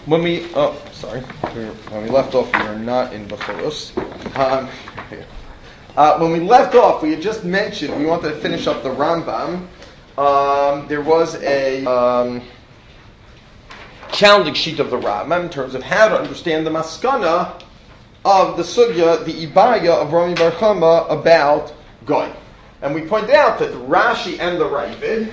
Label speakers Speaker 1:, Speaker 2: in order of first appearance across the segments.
Speaker 1: When we left off, we were not in Bechoros. When we left off, we had just mentioned we wanted to finish up the Rambam. There was a challenging sheet of the Rambam in terms of how to understand the maskana of the sugya, the ibaya of Rami Bar Chama about Goy. And we pointed out that the Rashi and the Ravid,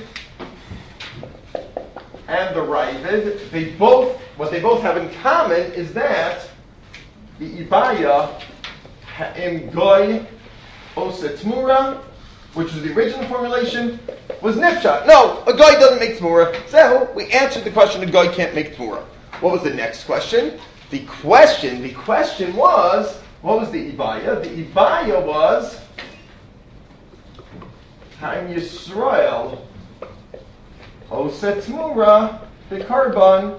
Speaker 1: what they both have in common is that the ibaya in Goy Osa Tmura, which was the original formulation, was nifshat. No, a Goy doesn't make Tmura. So we answered the question, a Goy can't make Tmura. What was the next question? The question was, what was the ibaya? The ibaya was Haim Yisrael Osa Tmura the Karban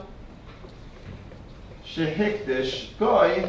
Speaker 1: Shehikdish Goy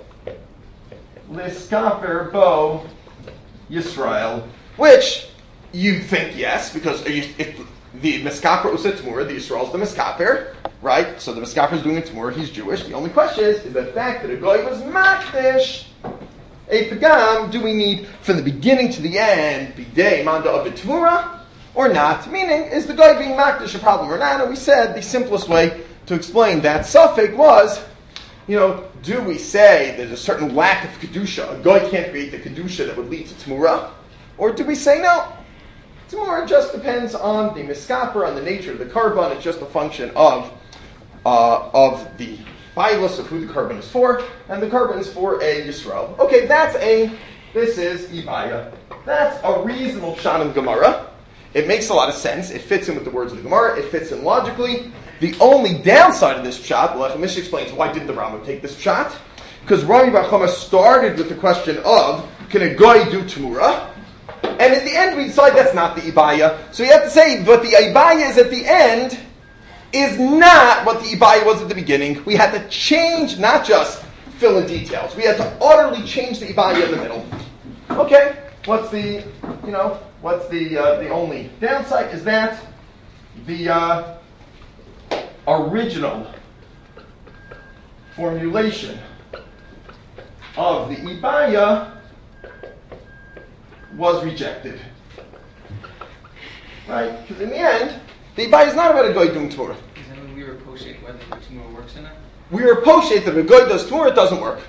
Speaker 1: Liskaper Bo Yisrael, which you think yes, because if the Miskaper Usa Tmura, the Yisrael is the Miskaper, right? So the Miskaper is doing a Tmura, he's Jewish. The only question is the fact that a Goy was Makdish, a Pagam, do we need from the beginning to the end, Bidei, Manda of the Tmura, or not? Meaning, is the Goy being Makdish a problem or not? And we said the simplest way to explain that suffix was, do we say there's a certain lack of Kedusha, a Goy can't create the Kedusha that would lead to Tmura? Or do we say no? Tmura just depends on the Miskaper, on the nature of the Karban. It's just a function of the Bailas, of who the Karban is for, and the Karban is for a Yisrael. Okay, this is Ibaya. That's a reasonable shot in Gemara. It makes a lot of sense. It fits in with the words of the Gemara. It fits in logically. The only downside of this pshat, well, Mishnah explains why didn't the Rambam take this pshat? Because Rami Bar Chama started with the question of, can a Goy do Tmura? And at the end we decide that's not the Ibaya. So you have to say what the Ibaya is at the end is not what the Ibaya was at the beginning. We had to change, not just fill in details. We had to utterly change the Ibaya in the middle. Okay, what's the only downside is that the original formulation of the Ibaya was rejected. Right? Because in the end, the Ibaya is not about a Goy doing Torah.
Speaker 2: Does that mean we were poshet whether the Torah works in it?
Speaker 1: We were poshet that if a Goy does Torah, it doesn't work.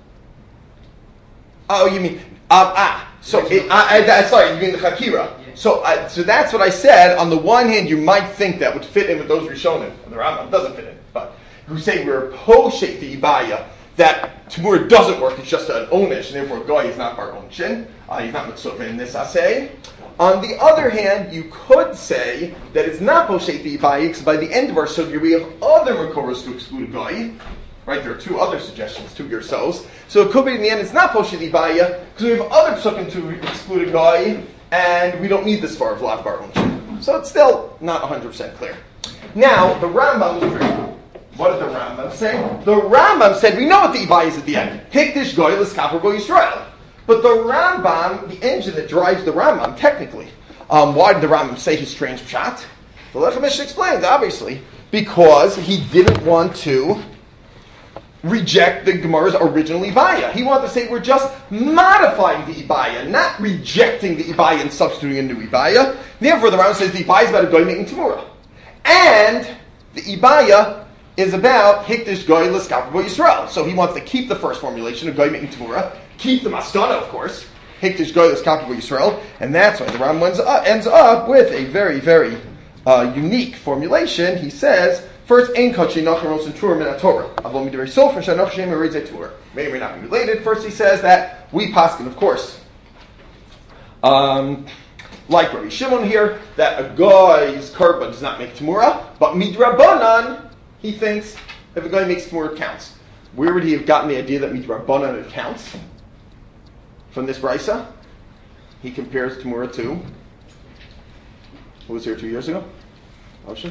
Speaker 1: Oh, you mean... sorry, you mean the Chakira. Yeah. So that's what I said. On the one hand, you might think that would fit in with those Rishonim. The Rambam doesn't fit in. But who say we're poshet the Ibaya, that Tmura doesn't work, it's just an Onish, and therefore Goy is not Bar Onshin. He's not Mitzvah in this assay. On the other hand, you could say that it's not poshet the Ibaya, because by the end of our sugya we have other Makoros to exclude Goy. Right, there are two other suggestions to yourselves. So it could be in the end it's not poshet the Ibaya, because we have other psukim to exclude a Goy, and we don't need this far of Lav Bar Onshin. So it's still not 100% clear. Now, the Rambam is true. What did the Rambam say? The Rambam said, we know what the Ibaya is at the end. Hikdish Goy Liskaper Bo Yisrael. But the Rambam, the engine that drives the Rambam, technically, why did the Rambam say his strange pshat? The Lechem Mishnah explains, obviously, because he didn't want to reject the Gemara's original Ibaya. He wanted to say we're just modifying the Ibaya, not rejecting the Ibaya and substituting a new Ibaya. Therefore, the Rambam says the Ibaya is about a Goy making Tmura. And the Ibaya is about Hikdish Goy Liskaper Bo Yisrael. So he wants to keep the first formulation of Goy making Tmura, keep the Maskana, of course, Hikdish Goy Liskaper Bo Yisrael, and that's why the Rambam ends up with a very, very unique formulation. He says, first, Ein Kachi Nachar Rosen Tur Min HaTorah. Avol Midrei Sofer Shanach Shem Eretzei Tur. May or may not be related. First, he says that we paskin, of course, like Rabbi Shimon here, that a Goy's Karban does not make Tmura, but Midrabanan, he thinks if a Goy makes Tmura, it counts. Where would he have gotten the idea that Midrabanan it counts? From this Brisa? He compares Tmura to, who was here 2 years ago? Moshe?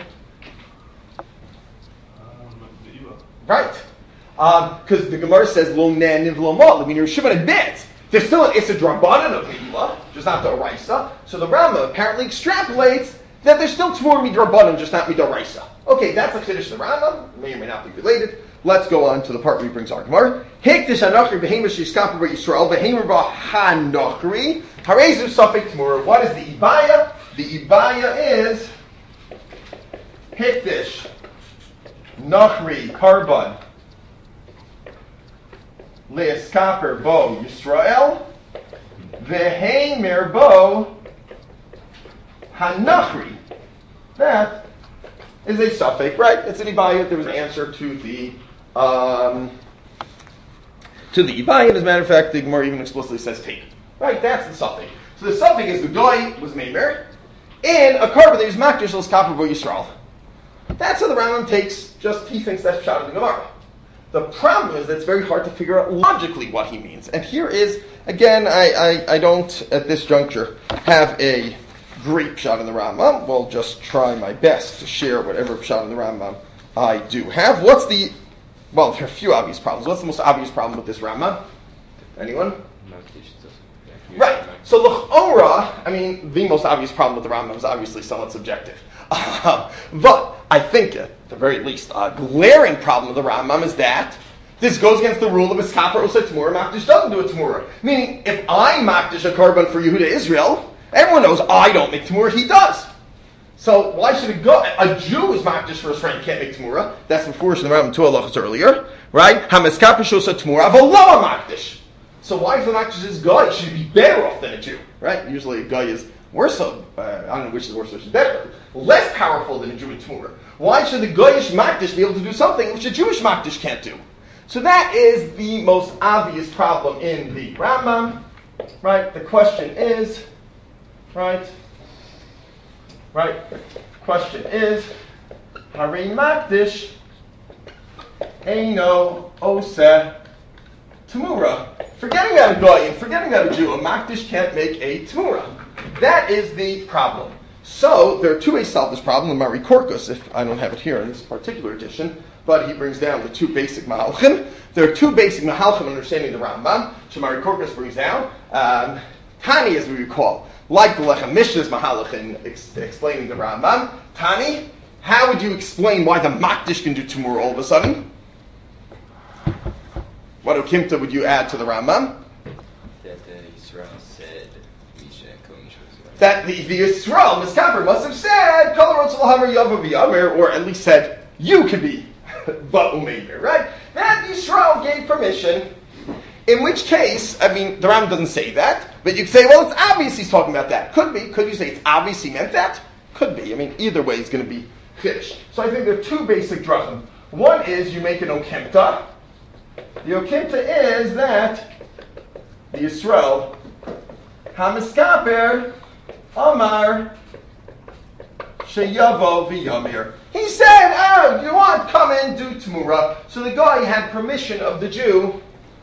Speaker 1: Right. Because the Gemara says, Lo nan niv lo mal. I mean, Shimon admits there's still an Issa Drabanan of Meila, which is not the Raisa. So the Rambam apparently extrapolates that there's still Tmur midrabanan, just not midoraisa. Okay, that's a chiddush of the Rambam. May or may not be related. Let's go on to the part where he brings our Gemara. Hikdish hanachri behemish yiskaper Yisrael behemer ba hanachri harezu safek Tmur. What is the ibaya? The ibaya is hikdish nachri karban leeskaper bo Yisrael vehemer bo hanachri. That is a suffix, right? It's an ibayah. There was an answer to the ibayah. As a matter of fact, the Gemara even explicitly says take. Right? That's the suffix. So the suffix is the guy was meimer in a carbon that is makdish l'skapar bo Yisrael. That's how the Rambam takes. Just he thinks that's shot in the Gemara. The problem is that it's very hard to figure out logically what he means. And here is again, I don't at this juncture have a great shot in the Rambam. We'll just try my best to share whatever shot in the Rambam I do have. Well, there are a few obvious problems. What's the most obvious problem with this Rambam? Anyone? Right. So l'chora, the most obvious problem with the Rambam is obviously somewhat subjective. But I think, at the very least, a glaring problem with the Rambam is that this goes against the rule of Iskaper Osa Tmura, Makdish doesn't do a Tmura. Meaning, if I Makdish a Karban for Yehuda Israel, everyone knows I don't make Tmura, he does. So why should it go? A Jew is Makdish for his friend, can't make Tmura. That's before in the Rambam 2 halachos earlier, right? Hamiskaper Shosa Tmura, Avaloa Makdish. So why if the Makdish is guy, should be better off than a Jew, right? Usually a guy is worse, I don't know which is worse, which is better, less powerful than a Jew in Tmura. Why should the Goyish Makdish be able to do something which a Jewish Makdish can't do? So that is the most obvious problem in the Rambam, right? The question is, the question is, Harei Makdish Eino Ose Tmura. Forgetting about a Goyim, forgetting about a Jew, a Makdish can't make a Tmura. That is the problem. So, there are two ways to solve this problem. The Mari Korkus, if I don't have it here in this particular edition, but he brings down the two basic Mahalchim. There are two basic Mahalchim understanding the Rambam. Mari Korkus brings down Tani, as we recall, like the Lechem Mishnah's Mahalach in explaining the Rambam. Tani, how would you explain why the Makdish can do Tumur all of a sudden? What Okimta would you add to the Rambam?
Speaker 3: That Yisrael said,
Speaker 1: that the Yisrael, Miskaper, must have said, or at least said, you can be Ba'umeir, right? That Yisrael gave permission, in which case, the Rambam doesn't say that, but you could say, well, it's obvious he's talking about that. Could be. Could you say it's obvious he meant that? Could be. Either way is going to be fish. So I think there are two basic drachim. One is you make an Okimta. The Okimta is that the Yisrael, HaMiskaper, Amar Sheyavo V'Yamir. He said, you want, come in, do Tmura. So the guy had permission of the Jew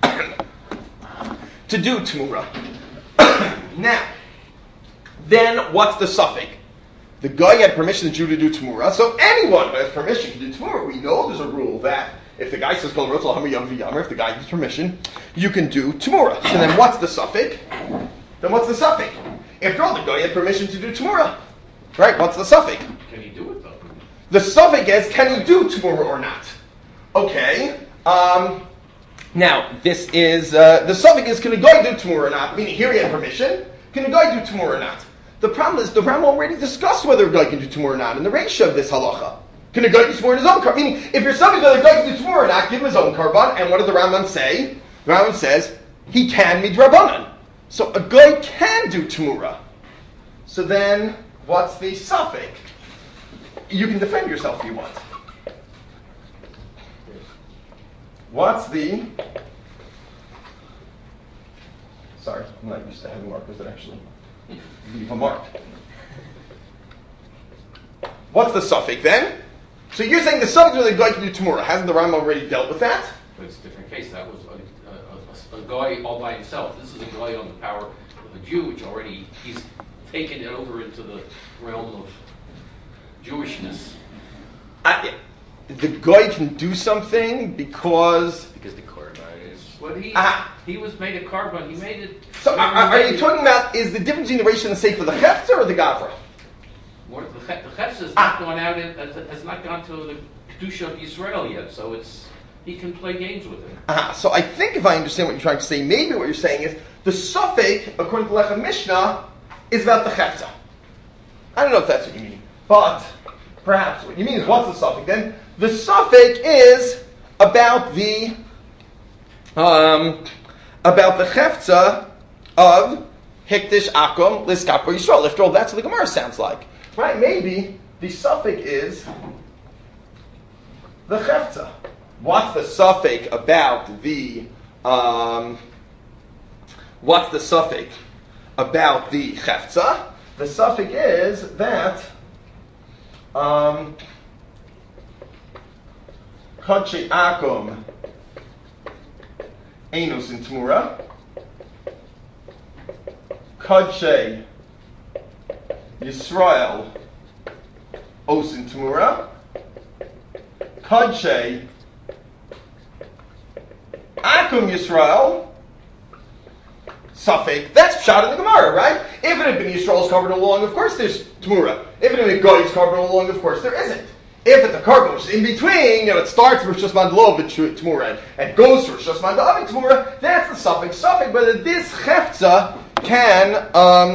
Speaker 1: to do Tmura. Now, then what's the suffix? The guy had permission of the Jew to do Tmura, so anyone who has permission to do Tmura, we know there's a rule that if the guy says, if the guy gives permission, you can do Tmura. So then what's the suffix? After all, the guy had permission to do Tmura. Right? What's the suffix?
Speaker 4: Can he do it though?
Speaker 1: The suffix is, can he do Tmura or not? Okay. Now, this is, the suffix is, can the guy do Tmura or not? Meaning, here he had permission. Can the guy do Tmura or not? The problem is, the Rambam already discussed whether a guy can do Tmura or not in the ratio of this halacha. Can a guy do Tmura in his own carbon? Meaning, if you're something whether a guy can do Tmura or not, give him his own carbon. And what does the Rambam say? The Rambam says, he can midrabanan. So a guy can do Tmura. So then, what's the suffix? You can defend yourself if you want. What's the... Sorry, I'm not used to having markers that actually leave a mark. What's the suffix then? So you're saying the suffix where the guy can do Tmura. Hasn't the Rambam already dealt with that?
Speaker 4: But it's a different case. That was a guy all by himself. This is a guy on the power of a Jew, which already he's taken it over into the realm of Jewishness.
Speaker 1: The guy can do something because
Speaker 3: the Korban is...
Speaker 4: What he was made a carbon. He made it...
Speaker 1: So are you talking about, is the difference between the ratio and the safe for the Hefzer or the Gavra?
Speaker 4: More the Chetz has not gone out, has not gone to the Kedusha of Yisrael yet, so he can play games with it.
Speaker 1: So I think if I understand what you're trying to say, maybe what you're saying is the suffix, according to Lechem Mishnah, is about the Chetza. I don't know if that's what you mean, but perhaps what you mean is what's the suffix? Then the suffix is about the Chetza of Hikdish Akum Liskapo Yisrael. After all, that's what the Gemara sounds like, right? Maybe the suffix is the Chetza. What's the suffix about the what's the suffix about the Chetza? The suffix is that Kodshei Akum Einus in Tmura, Kodshei Yisrael Os in Tmura, Kodshei Akum Yisrael, suffix. That's shot in the Gemara, right? If it had been Yisrael's covered along, of course there's Tmura. If it had been Goy's covered along, of course there isn't. If it's a carbon which is in between, it starts with Shusman Lov Tmura and goes through Shusman David Tmura, that's the suffix. Suffix, whether this Chefza can,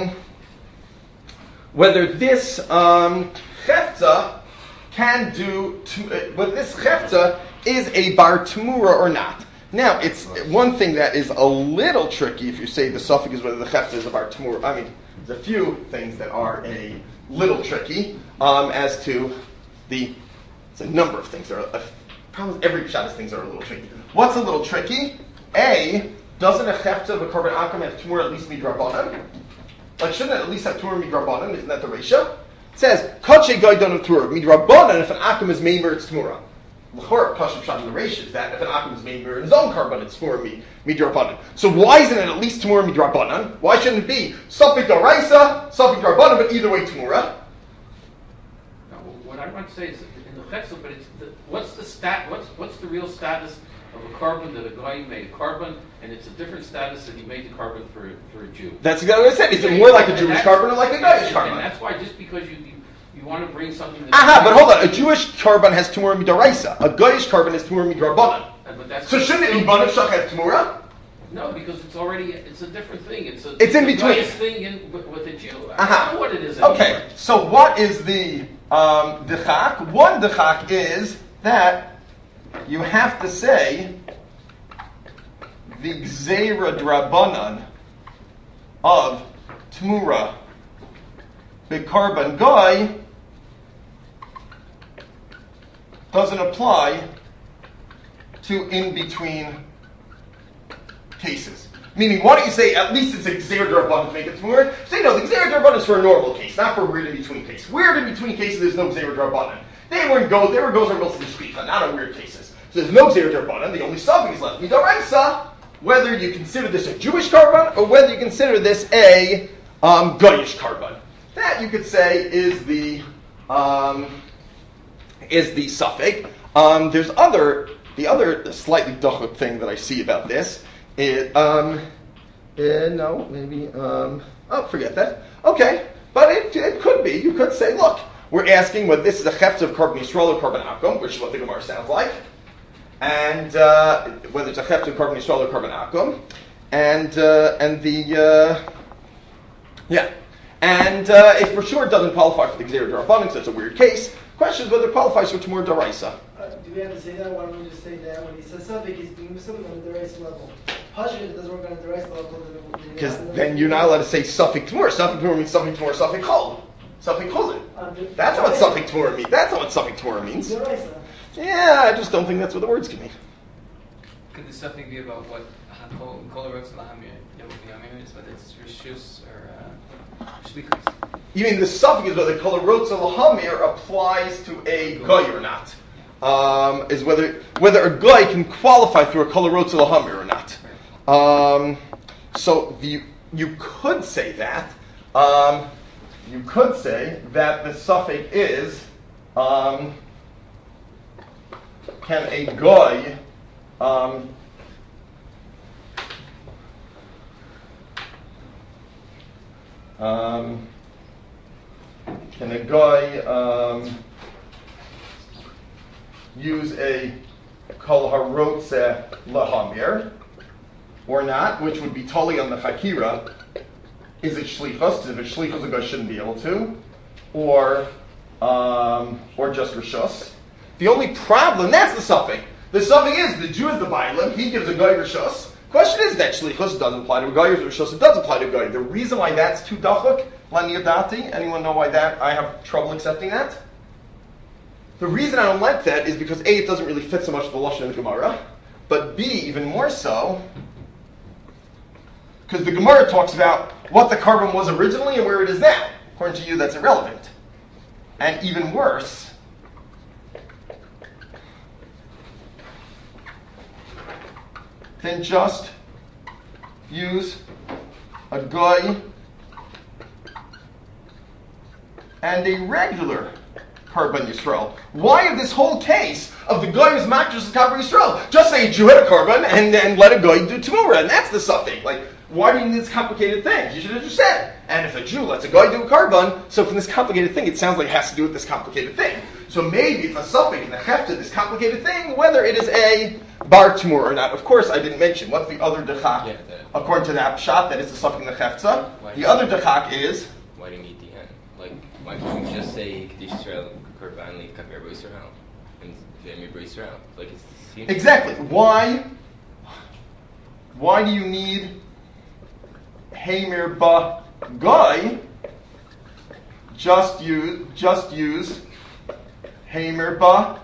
Speaker 1: Chefza can do, whether this Chefza is a Bar Tmura or not. Now, it's one thing that is a little tricky if you say the suffix is whether the Chefza is a Bar Tmura. I mean, there's a few things that are a little tricky as to it's a number of things. There are probably every Shabbos things are a little tricky. What's a little tricky? A, doesn't a Chefza of a Korban Akum have Tmura at least midrabanan? Like, shouldn't it at least have Tmura midrabanan? Isn't that the ratio? It says, Kodshei Goy don't have Tmura. Midrabanan, if an Akum is Meimer, it's Tmura. L'chor, Pashim Shad in the ratio is that if an Akum is Meimer in his own Korban, it's Tmura midrabanan. So why isn't it at least Tmura midrabanan? Why shouldn't it be Safik Doraisa, Safik Drabanan, but either way Tmura?
Speaker 4: Now, what I want to say is, in the Chesed, but what's the real status of a carbon that a guy made a carbon, and it's a different status that he made the carbon for a Jew.
Speaker 1: That's exactly what I said. Is it more like a Jewish carbon or like a Goyish carbon?
Speaker 4: And that's why just because you want to bring something that...
Speaker 1: But hold on. A Jewish carbon has Tumura Midaraisa. A Goyish carbon has Tumura Midrabanan. So shouldn't it be Banav Shach have Tumura?
Speaker 4: No, because it's a different thing. It's
Speaker 1: in between.
Speaker 4: It's a thing with a Jew. I don't know what it is anymore.
Speaker 1: Okay, so what is the Dechak? One Dechak is that you have to say the Gzeira Drabanan of Tmura B'Karban Goy doesn't apply to in-between cases. Meaning, why don't you say at least it's a Gzeira Drabanan to make it Tmura? Say no, the Gzeira Drabanan is for a normal case, not for a weird in-between case. Weird in-between cases, there's no Gzeira Drabanan. They were goes on Milton Shkita, not on weird cases. So there's no Gzeira Drabanan, the only suffix is left. Midaraisa, whether you consider this a Jewish carbon or whether you consider this a Goyish carbon. That you could say is the suffix. There's the other slightly duchuk thing that I see about this is forget that. Okay, but it could be. You could say, look, we're asking whether this is a chefz of Korban Yisrael or Korban Akum, which is what the Gemara sounds like, and whether it's a chefz of Korban Yisrael or Korban Akum, and if for sure it doesn't qualify for the Gzeira D'Rabbanan, so it's a weird case. Question is whether it qualifies for Tmur D'Oraisa.
Speaker 5: Do we have to say that? Why don't we just say that when he says something, he's doing something on the D'Oraisa level? Pashut, it doesn't work on the D'Oraisa level.
Speaker 1: Because then you're not allowed to say Safik Tmur. Safik Tmur means Safik Tmur, Safik Chol. Safik Chol. That's not what Safik Tmur means. That's not what Safik Tmur means.
Speaker 5: D'Oraisa.
Speaker 1: Yeah, I just don't think that's what the words can mean.
Speaker 2: Could the suffix be about what Kolorotz Lahamir is, whether it's Rishus or Shlichus?
Speaker 1: You mean the suffix is whether Kolorotz Lahamir applies to a Goy or not? Is whether a Goy can qualify through a Kolorotz Lahamir or not? So you could say that. You could say that the suffix is can a Goy can a guy use a kol harotze lahamir or not, which would be totally on the chakira. Is it shlichus? If it's shlichus, the guy shouldn't be able to, or just rishus. The only problem, that's the suffix. The suffix is, the Jew is the bailim, he gives a guy rishus. Question is that shlichus doesn't apply to a guy, or rishus, it does apply to a guy. The reason why that's too dachuk, laniyadati, anyone know why that, I have trouble accepting that? The reason I don't like that is because A, it doesn't really fit so much with the Lashon in the Gemara, but B, even more so, because the Gemara talks about what the carbon was originally and where it is now. According to you, that's irrelevant. And even worse, than just use a goy and a regular Karban Yisrael. Why of this whole case of the goy who's matches the Karban Yisrael? Just say a Jew had a Karban and let a goy do Tamura, and that's the suffix. Like, why do you need this complicated thing? You should have just said. And if a Jew lets a guy do a Karban, so from this complicated thing, it sounds like it has to do with this complicated thing. So maybe it's a suffix in the hefta, this complicated thing, whether it is a bar Tamur or not. Of course, I didn't mention. What's the other dechak? According to that pshat, that is the suffix in the hefta. The other dechak is...
Speaker 3: Why do you need the end? Like, why can't you just say Kedish Yisrael, Korban, Li, Kaper, B'Yisrael? And V'Emir B'Yisrael? Like, it seems...
Speaker 1: Exactly. Why do you need Hamer Ba Guy? Just use Hamer Ba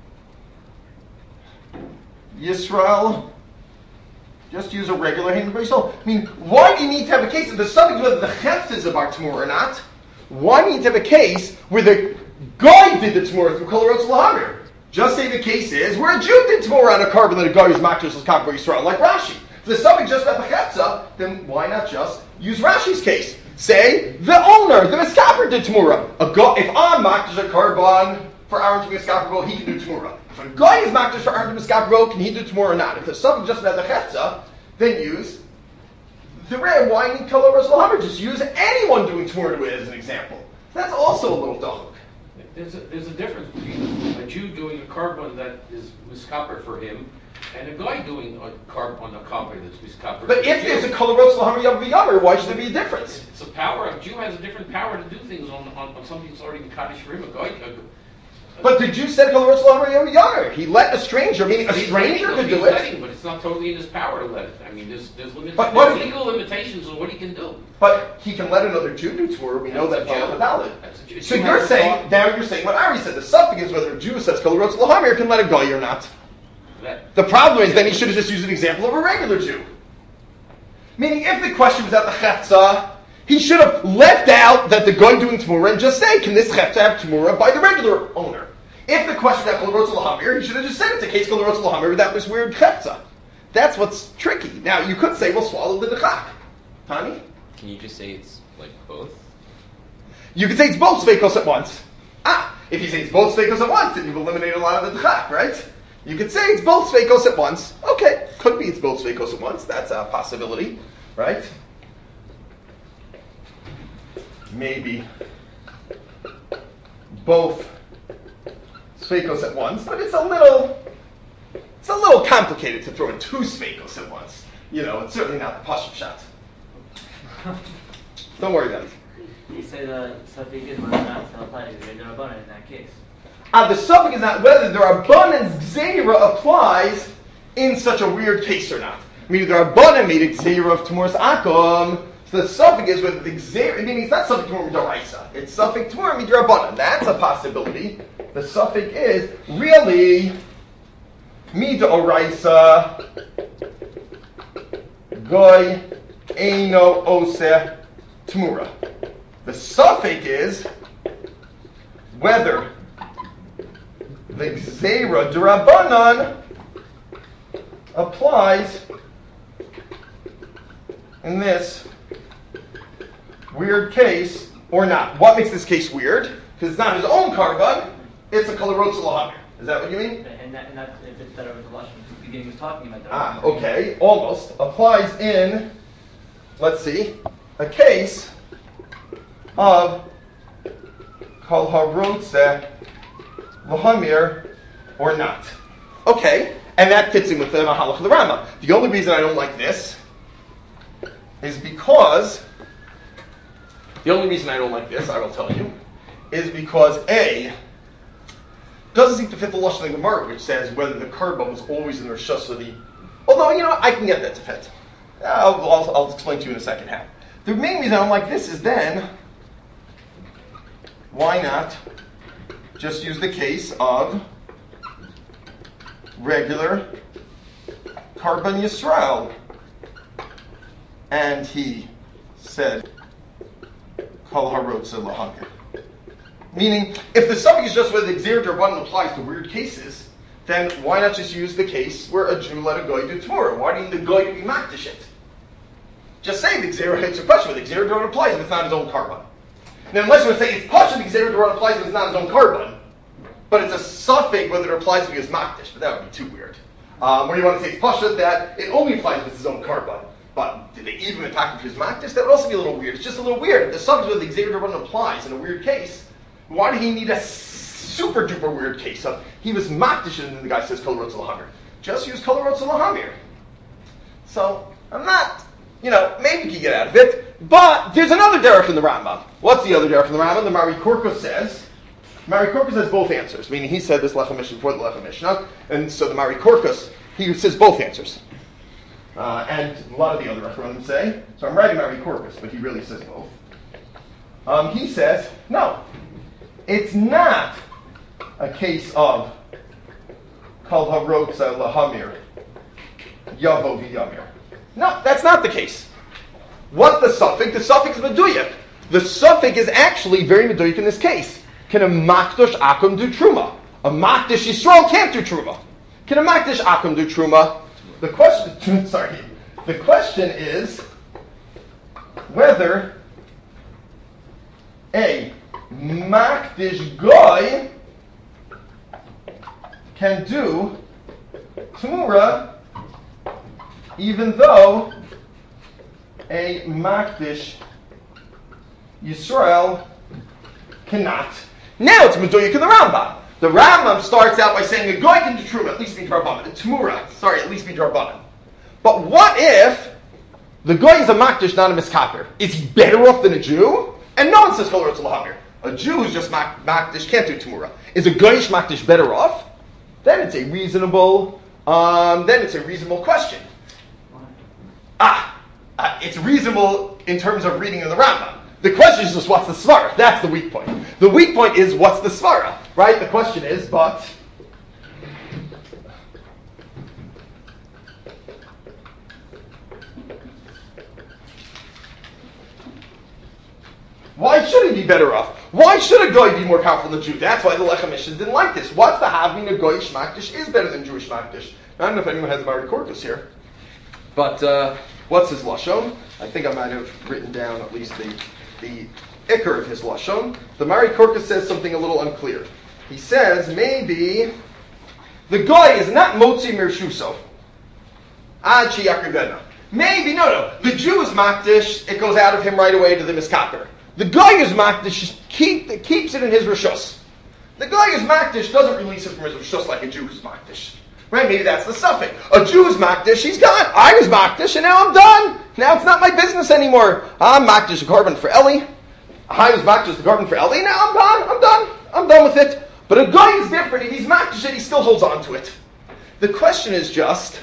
Speaker 1: Yisrael. Just use a regular Hamer Ba Yisrael. I mean, why do you need to have a case of the subject whether the Chefs is a Bar Tamur or not? Why do you need to have a case where the guy did the Tamur through Kol Harotz Lahamir? Just say the case is where a Jew did Tamur on a carbon that a guy who's Makdash is Kak Bar Yisrael, like Rashi. If the subject just about the Chefza, then why not just use Rashi's case? Say, the owner, the Miskaper did Tamura. If I'm Makdash a carbon for Aaron to Miskaper, he can do Tamura. If a guy is Makdash for Aaron to Miskaper, can he do Tamura or not? If the subject just about the Chefza, then use the rare. Why need Kol Harotz Lahamir? Just use anyone doing Tamura to it as an example. That's also a little dachuk.
Speaker 4: There's a difference between a Jew doing a carbon that is miskaper for him and a guy doing a carbon, a copy that's miskaper.
Speaker 1: But if there's a Kol Harotz Lahamir Yav V'Yamer, why should there be a difference?
Speaker 4: It's a power. A Jew has a different power to do things on something that's already Kaddish for him.
Speaker 1: But the Jew said Kol Harotz Lahamir Yav V'Yamer. He let a stranger, meaning a stranger could do it.
Speaker 4: But it's not totally in his power to let it. I mean, there's legal limitations on what he can do.
Speaker 1: But he can let another Jew do Torah. We know that follows the ballot. So you're saying what Ari said. The suffix is whether a Jew says Kol Harotz Lahamir can let a guy or not. The problem is then he should have just used an example of a regular Jew. Meaning, if the question was at the Chetza, he should have left out that the guy doing Tamura and just say, can this Chetza have Tamura by the regular owner? If the question was at Kol Harotz Lahamir, he should have just said it's a case Kol Harotz Lahamir without this weird Chetza. That's what's tricky. Now, you could say, well, swallow the Dechak. Tani?
Speaker 3: Can you just say it's like both?
Speaker 1: You could say it's both Sveikos at once. If you say it's both Sveikos at once, then you've eliminated a lot of the Dechak, right? You could say it's both Sveikos at once. Okay, could be it's both Sveikos at once. That's a possibility, right? Maybe both Sveikos at once, but it's a little complicated to throw in two Sveikos at once. It's certainly not the Pashup shot. Don't worry about it.
Speaker 6: You say the suffix is not to apply to the Rabbanan in that case.
Speaker 1: The suffix is not whether the Rabbanan Gzeira applies in such a weird case or not. Meaning the Rabbanan made a Gzeira of Tamuras Akum, so the suffix is whether the Gzeira, meaning it's not suffix Tamur Midoraisa, it's suffix Tamur Midrabbanan. That's a possibility. The suffix is really Midoraisa Goy Eino Ose Tamura. The suffix is whether the Gzeira D'Rabbanan applies in this weird case or not. What makes this case weird? Because it's not his own carbon, it's a Kol Harotz Lahamir. Is that what you mean?
Speaker 6: And that's if it's better with the Lashon at the beginning was talking about that.
Speaker 1: Okay, almost. Applies in, let's see, a case of kol harotze l'hamir or not. Okay, and that fits in with the Mahalach of the Rambam. The only reason I don't like this is because, I will tell you, is because A, doesn't seem to fit the Lashon of the Gemara, which says whether the korban was always in the Rishus of the, although, I can get that to fit. I'll explain to you in a second how. The main reason I don't like this is then, why not just use the case of regular Korban Yisrael? And he said, Kol harotze l'hamir. Meaning, if the subject is just whether the Gzeir D'Rabbanan applies to weird cases, then why not just use the case where a Jew let a goy do Torah? Why do you need the goy to be makdish it? Just say the Gzeir, it's a question whether the Gzeir D'Rabbanan applies if it's not his own korban. Now, unless you would say it's partial the Gzeir D'Rabbanan applies if it's not his own korban, but it's a suffix whether it applies if he is makdish, but that would be too weird. Or you want to say it's partial that it only applies if it's his own korban. But did they even attack him if he was makdish? That would also be a little weird. It's just a little weird. The subject whether the Gzeir D'Rabbanan applies in a weird case, why did he need a super duper weird case of he was makdish and then the guy says kol harotze l'hamir? Just use kol harotze l'hamir. So I'm not, maybe you can get out of it, but there's another derech in the Rambam. What's the other derech in the Rambam? The Mari Korkus says both answers, meaning he said this Lechem Mishnah before the Lechem Mishnah, and so the Mari Korkus, he says both answers. And a lot of the other Rambam say, so I'm writing Mari Korkus, but he really says both. He says, no. It's not a case of kol harotze l'hamir yavo v'yamir. No, that's not the case. What's the suffix? The suffix is meduyik. The suffix is actually very meduyik in this case. Can a makdosh akum do truma? A makdosh Yisrael can't do truma. Can a makdosh akum do truma? The question is whether a makdish goy can do tumura even though a makdish Yisrael cannot. Now it's meduyik in the Rambam. The Rambam starts out by saying a goy can do truma, at least midrabanan. At least midrabanan. But what if the goy is a makdish, not a miskaper? Is he better off than a Jew? And no one says kol harotze l'hamir. A Jew who's just makdish can't do tumura. Is a goyish makdish better off? Then it's a reasonable question. It's reasonable in terms of reading in the Rambam. The question is just what's the svara? That's the weak point. The weak point is what's the svara, right? The question is, but why should he be better off? Why should a goy be more powerful than a Jew? That's why the Lechem Mishnah didn't like this. What's the having a goyish makdish is better than Jewish makdish? I don't know if anyone has a Mari Korkus here, but what's his lashon? I think I might have written down at least the ikar of his lashon. The Mari Korkus says something a little unclear. He says maybe the goy is not motzi mirshuso ad sheyakrivena. Maybe no. The Jew is makdish; it goes out of him right away to the miskaper. The guy who's makdish keeps it in his rishus. The guy who's makdish doesn't release it from his rishus like a Jew who's makdish. Right? Maybe that's the suffix. A Jew is makdish, he's gone. I was makdish, and now I'm done. Now it's not my business anymore. I'm makdish a korban for Eli. I was makdish the korban for Eli. Now I'm done with it. But a guy is different. If he's makdish it, he still holds on to it. The question is just,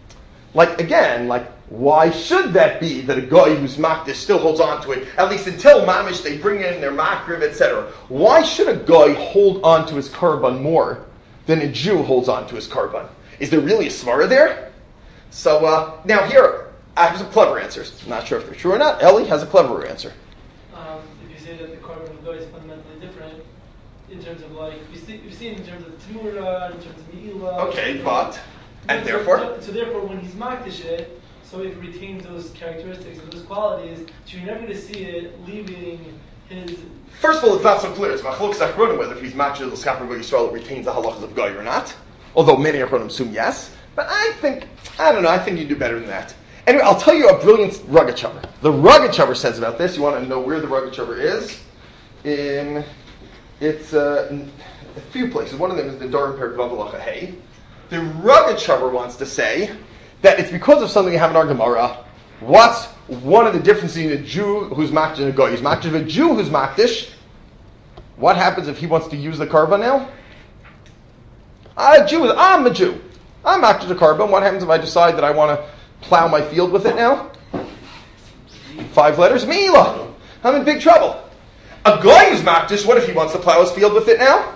Speaker 1: why should that be that a guy who's makdish still holds on to it, at least until mamish they bring in their makriv, etc.? Why should a guy hold on to his korban more than a Jew holds on to his korban? Is there really a svara there? So now here, I have some clever answers. I'm not sure if they're true or not. Eli has a cleverer answer.
Speaker 5: If you say that the korban of guy is fundamentally different, in terms of we've seen in terms of Tamura, in terms of Me'ilah.
Speaker 1: Okay, but, and therefore?
Speaker 5: So therefore, when he's makdish it, so it retains those characteristics and those qualities, so you're never going to see it leaving his...
Speaker 1: First of all, it's not so clear. It's machlok zachronim whether if he's makdish l'skaper go Yisrael, it retains the halachas of goy or not. Although many achronim assume yes. But I think you do better than that. Anyway, I'll tell you a brilliant Rogachover. The Rogachover says about this, you want to know where the Rogachover is? In It's a few places. One of them is the Dorim Perik Vav Halacha Hey. The Rogatchover wants to say that it's because of something we have in our Gemara. What's one of the differences in a Jew who's makdish and a goy? He's makdish. A Jew who's makdish, what happens if he wants to use the korban now? I'm a Jew. I'm makdish the korban. What happens if I decide that I want to plow my field with it now? 5 letters, Me'ilah. I'm in big trouble. A goy who's makdish, what if he wants to plow his field with it now?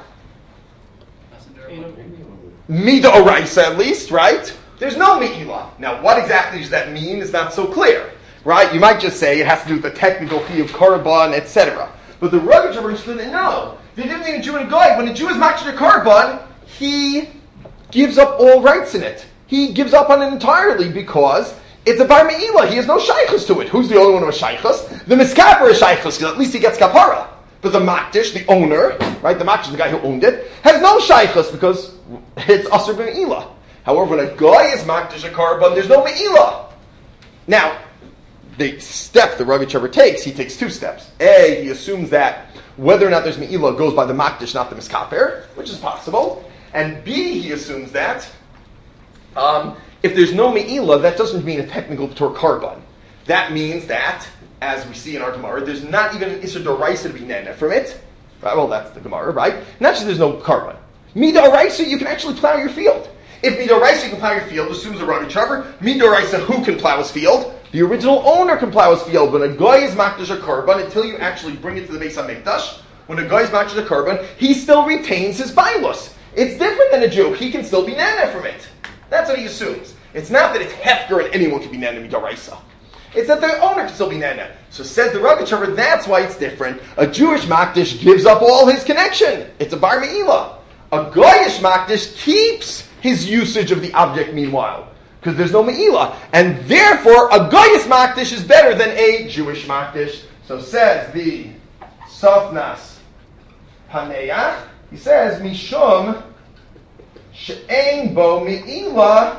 Speaker 1: Mida oraisa at least, right? There's no Me'ilah. Now, what exactly does that mean is not so clear, right? You might just say it has to do with the technical fee of korban, etc. But the Rogatchover understood that no. The difference between a Jew and a goy, when a Jew is makdish a korban, he gives up all rights in it. He gives up on it entirely because it's a bar me'ilah. He has no shaychus to it. Who's the only one who has shaychus? The miskaper is shaychus, because at least he gets kapara. But the makdish, the owner, right, the makdish, the guy who owned it, has no shaychus because it's asur b'me'ilah. However, when a guy is makdish a korban, there's no me'ilah. Now, the step the Rogatchover takes, he takes 2 steps. A, he assumes that whether or not there's me'ilah goes by the makdish, not the miskaper, which is possible. And B, he assumes that if there's no me'ilah, that doesn't mean a technical Torah korban. That means that, as we see in our Gemara, there's not even an Issur Doraisa to be nene from it. Right? Well, that's the Gemara, right? Not just there's no korban. Midoraisa, you can actually plow your field. If Midoraisa you can plow your field, assumes the Rogatchover. Midoraisa, who can plow his field? The original owner can plow his field. When a guy is makdish a korban, until you actually bring it to the Beis HaMikdash, when a guy is makdish a korban, he still retains his bailus. It's different than a Jew. He can still be nana from it. That's what he assumes. It's not that it's hefker and anyone can be nana midoraisa. It's that the owner can still be nana. So says the Rogatchover, that's why it's different. A Jewish makdish gives up all his connection. It's a bar me'ilah. A goyish makdish keeps his usage of the object meanwhile, because there's no me'ilah. And therefore, a goyish makdish is better than a Jewish makdish. So says the Sofnas Paneach, he says, Mishum she'ein bo me'ilah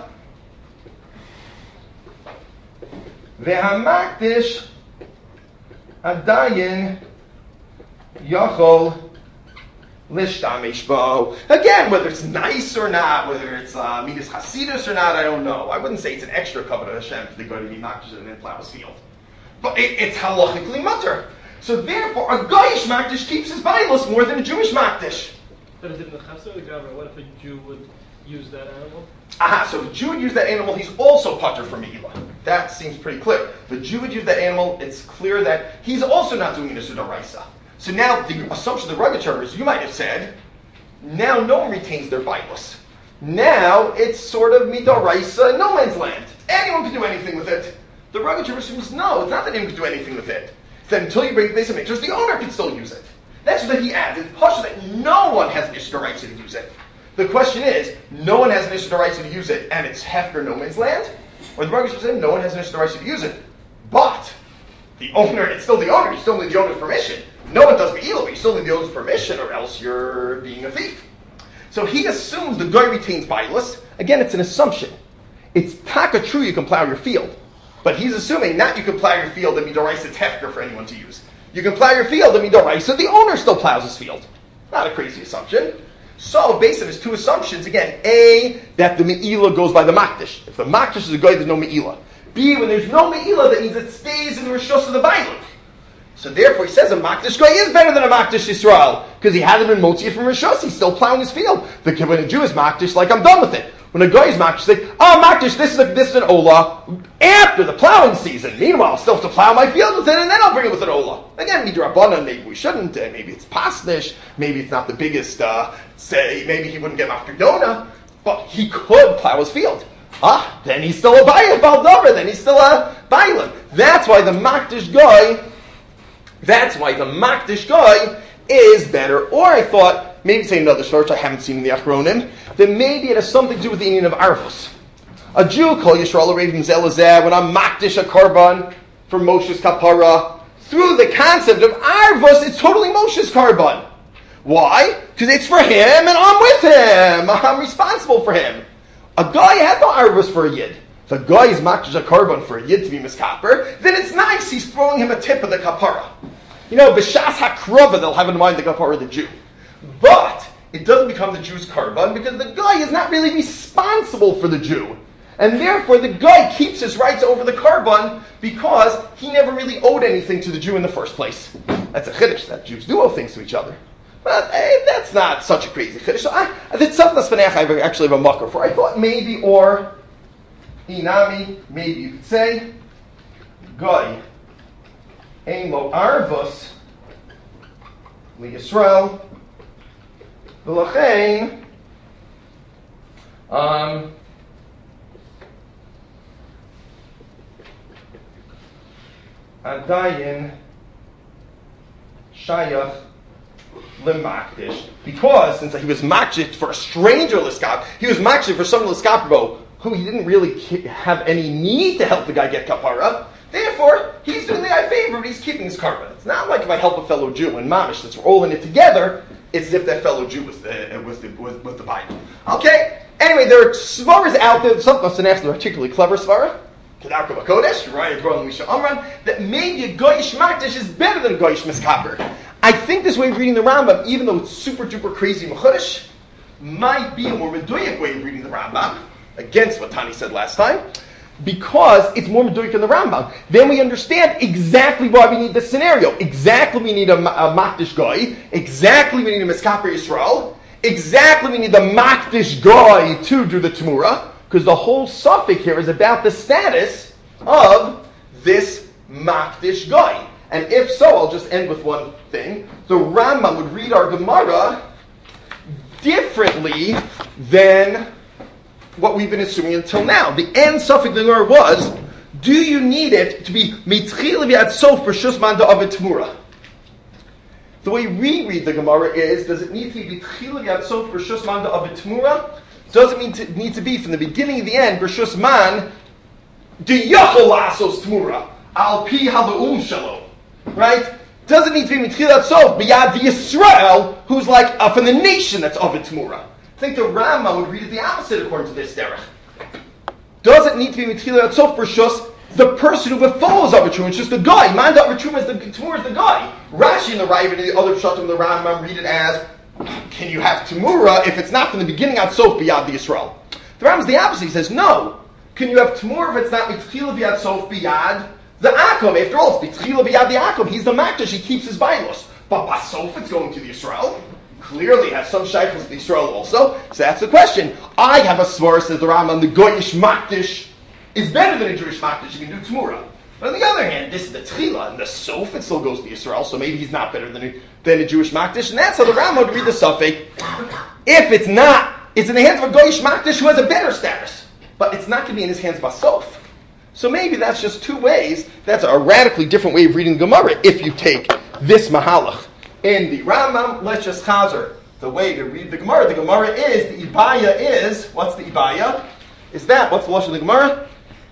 Speaker 1: ve'hamakdish adayin yachol lishtamish bo. Again, whether it's nice or not, whether it's midas chasidus or not, I don't know. I wouldn't say it's an extra covenant of Hashem for the guy to be makdish and then plow his field. But it's halachically mutter. So therefore, a goyish makdish keeps his bailus more than a Jewish makdish.
Speaker 5: But is it in the Chassid or the Gavra? What if a Jew would use that animal?
Speaker 1: So if a Jew would use that animal, he's also patur from Me'ilah. That seems pretty clear. If a Jew would use that animal, it's clear that he's also not doing it as a Doraisa. So now the assumption of the Rogatchover is, you might have said, now no one retains their bailus. Now it's sort of midoraisa, no man's land. Anyone can do anything with it. The Rogatchover assumes, no, it's not that anyone can do anything with it. Then until you bring the Beis HaMikdash, the owner can still use it. That's what he adds. It's posh that no one has an Issur Doraisa to use it. The question is, no one has an Issur Doraisa to use it, and it's hefker no man's land? Or the Rogatchover says, no one has an Issur Doraisa to use it. But the owner, it's still the owner. You still need the owner's permission. No one does me'ilah, but you still need the owner's permission, or else you're being a thief. So he assumes the guy retains bailus. Again, it's an assumption. It's taka true you can plow your field. But he's assuming not you can plow your field and midoraisa it's hefker for anyone to use. You can plow your field and midoraisa, the owner still plows his field. Not a crazy assumption. So, based on his 2 assumptions, again, A, that the me'ilah goes by the makdish. If the makdish is a guy, there's no me'ilah. B, when there's no me'ilah, that means it stays in the rishus of the bailuk. So therefore, he says a makdish guy is better than a makdish Yisrael, because he hasn't been motzi from rishus, he's still plowing his field. When a Jew is makdish, like I'm done with it. When a guy is makdish, like, oh, makdish, this is an olah after the plowing season. Meanwhile, I'll still have to plow my field with it, and then I'll bring it with an olah. Again, midrabanan, maybe we shouldn't, maybe it's pasnish, maybe it's not the biggest, maybe he wouldn't get after Dona, but he could plow his field. Then he's still a Baldover, then he's still a Bailan. That's why the makdish guy is better. Or I thought, maybe say another source I haven't seen in the Achronim, that maybe it has something to do with the union of Arvus. A Jew, Kol Yisrael Ravim Zelazeh, when I'm makdish a korban for Moshe's kapara, through the concept of Arvus, it's totally Moshe's korban. Why? Because it's for him and I'm with him. I'm responsible for him. A guy has no Arvus for a Yid. If a guy is makdish a korban for a Yid to be miskaper, then it's nice. He's throwing him a tip of the kapara. You know, b'shas hakrova, they'll have in mind the kapara of the Jew. But it doesn't become the Jew's carbon because the guy is not really responsible for the Jew. And therefore the guy keeps his rights over the carbon because he never really owed anything to the Jew in the first place. That's a chiddush, that Jews do owe things to each other. But that's not such a crazy chiddush. So that's something that's I actually have a mucker for. I thought maybe, or inami, maybe you could say, guy, ein lo arvus li Yisrael, v'lachein, adayin shayach lemakdish, because since he was makdish for a stranger l'skap, he was makdish for someone l'skapro who he didn't really have any need to help the guy get kapara. Therefore, he's doing the guy a favor, but he's keeping his karma. It's not like if I help a fellow Jew and mamish, since we're all in it together, it's as if that fellow Jew was the Bible. Okay? Anyway, there are svaras out there, some of us are actually particularly clever svara, Kedarka Bakodesh, Ryan Dron Misha Amran, that maybe a Goyish Makdish is better than a Goyish Miskaper. I think this way of reading the Rambam, even though it's super duper crazy Mechudesh, might be a more Meduyak way of reading the Rambam, against what Tani said last time, because it's more Meduyak than the Rambam. Then we understand exactly why we need this scenario. Exactly we need a Makdish Goy, exactly we need a Miskaper Yisrael, exactly we need the Makdish Goy to do the Tamura, because the whole suffix here is about the status of this Makdish Goy. And if so, I'll just end with one thing. The Rambam would read our Gemara differently than what we've been assuming until now. The end suffix of the Gemara was, do you need it to be mitchil v'ad sof b'shus man da'avid Tamura? The way we read the Gemara is, does it need to be mitchil v'ad sof b'shus man da'avid Tamura? Does it need to be from the beginning to the end, b'shus man d'yachol la'asos Tamura al pi ha'la'um shalom? Right? Doesn't need to be mitchilat sof b'yad Yisrael, who's like from the nation that's of Tamura. I think the Rambam would read it the opposite according to this derech. Doesn't need to be mitchilat sof b'shus the person who follows Avid Truma. It's just the guy. Man Avid Truma is the Tamura is the guy. Rashi and the Rav and the other pshatim of the Rambam read it as, can you have Tamura if it's not from the beginning at sof b'yad Yisrael? The Rambam's the opposite. He says no. Can you have Tamura if it's not mitchilat v'yad sof b'yad the Akum? After all, it's B'tchila b'yad the Akum. He's the Makdash. He keeps his Bailos. But Basof, it's going to the Yisrael. Clearly has some shaykhs to the Yisrael also. So that's the question. I have a svara, says the Rambam, the Goyish Makdash is better than a Jewish Makdash. You can do Tamura. But on the other hand, this is the Tchila, and the Sof, it still goes to Yisrael, so maybe he's not better than a Jewish Makdash. And that's how the Rambam would read the suffix. If it's not, it's in the hands of a Goyish Makdash who has a better status. But it's not going to be in his hands Basof. So maybe that's just two ways. That's a radically different way of reading the Gemara. If you take this Mahalach in the Rambam, let's just chazer the way to read the Gemara. The Gemara is, the Ibaya is, what's the Ibaya? Is that, what's the Lashon of the Gemara?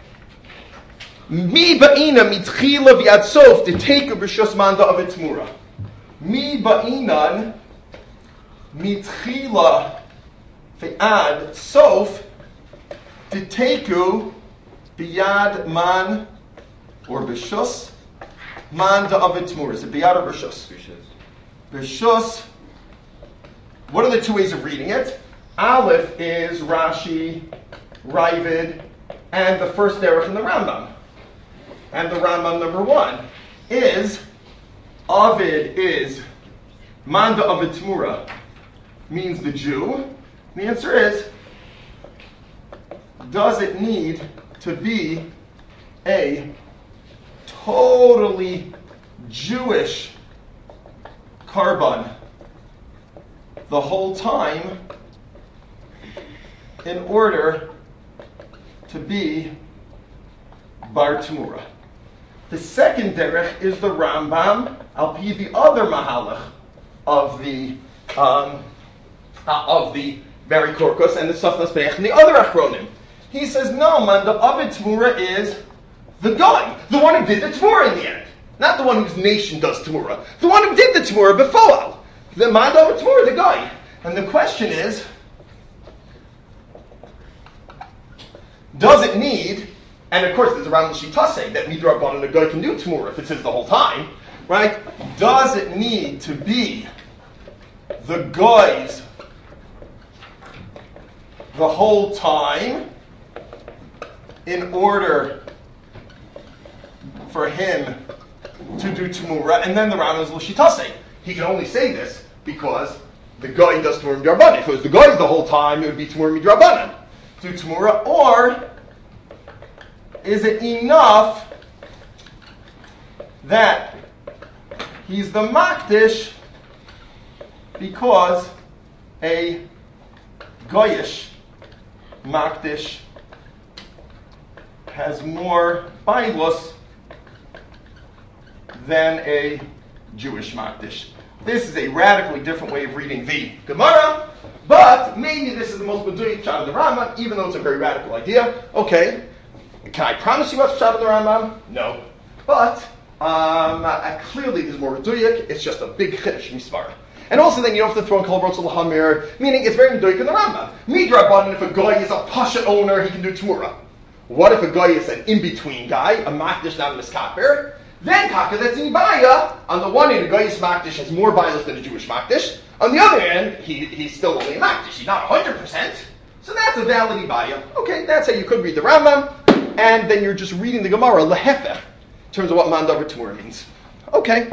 Speaker 1: Mi ba'ina mitchila v'yad sof to take a b'shus manda of its mura. Mi ba'inan mitchila v'yad sof to take biyad man or b'shus man da'avid Tamura. Is it biyad or b'shus? B'shus. What are the two ways of reading it? Aleph is Rashi, Ravid, and the first derech in the Rambam. And the Rambam number one is Avid is man da'avid Tamura, means the Jew. The answer is, does it need to be a totally Jewish carbon the whole time in order to be Bar Tamura? The second derech is the Rambam, al pi the other mahalach of the Bari Korkus and the Safnas Be'ech and the other Achronim. He says, no, man, the Avid Tamura is the guy, the one who did the Tamura in the end. Not the one whose nation does Tamura. The one who did the Tamura befoal. The man Avid Tamura, the guy. And the question is, does it need, and of course there's around the Shita saying that Midrabanan and a guy can do Tamura if it says the whole time, right? Does it need to be the guys the whole time in order for him to do Tamura, and then the Rambam is L'shitase. He can only say this because the guy does Tamura Midrabanan. If it was the guys the whole time, it would be Tamura Midrabanan. Do Tamura, or is it enough that he's the Makdish because a Goyish Makdish has more Bailos than a Jewish Makdish? This is a radically different way of reading the Gemara, but maybe this is the most Meduik shot of the Rambam, even though it's a very radical idea. Okay, can I promise you what's shot of the Rambam? No. But clearly there's more Meduik, it's just a big Chiddush Misvara. And also then you don't have to throw in Kol Rotz L'Hamir, meaning it's very Meduik in the Rambam. Midrabanan, if a guy is a Pasha owner, he can do Tamura. What if a guy is an in-between guy, a Makdish, not a Miskaper? Then Taka, that's in Baya. On the one hand, a Goyish Makdish has more Bailos than a Jewish Makdish. On the other hand, he's still only a Makdish. He's not 100%. So that's a valid Ibaya. Okay, that's how you could read the Rambam. And then you're just reading the Gemara, Lehefech, in terms of what Mandavar Tamura means. Okay.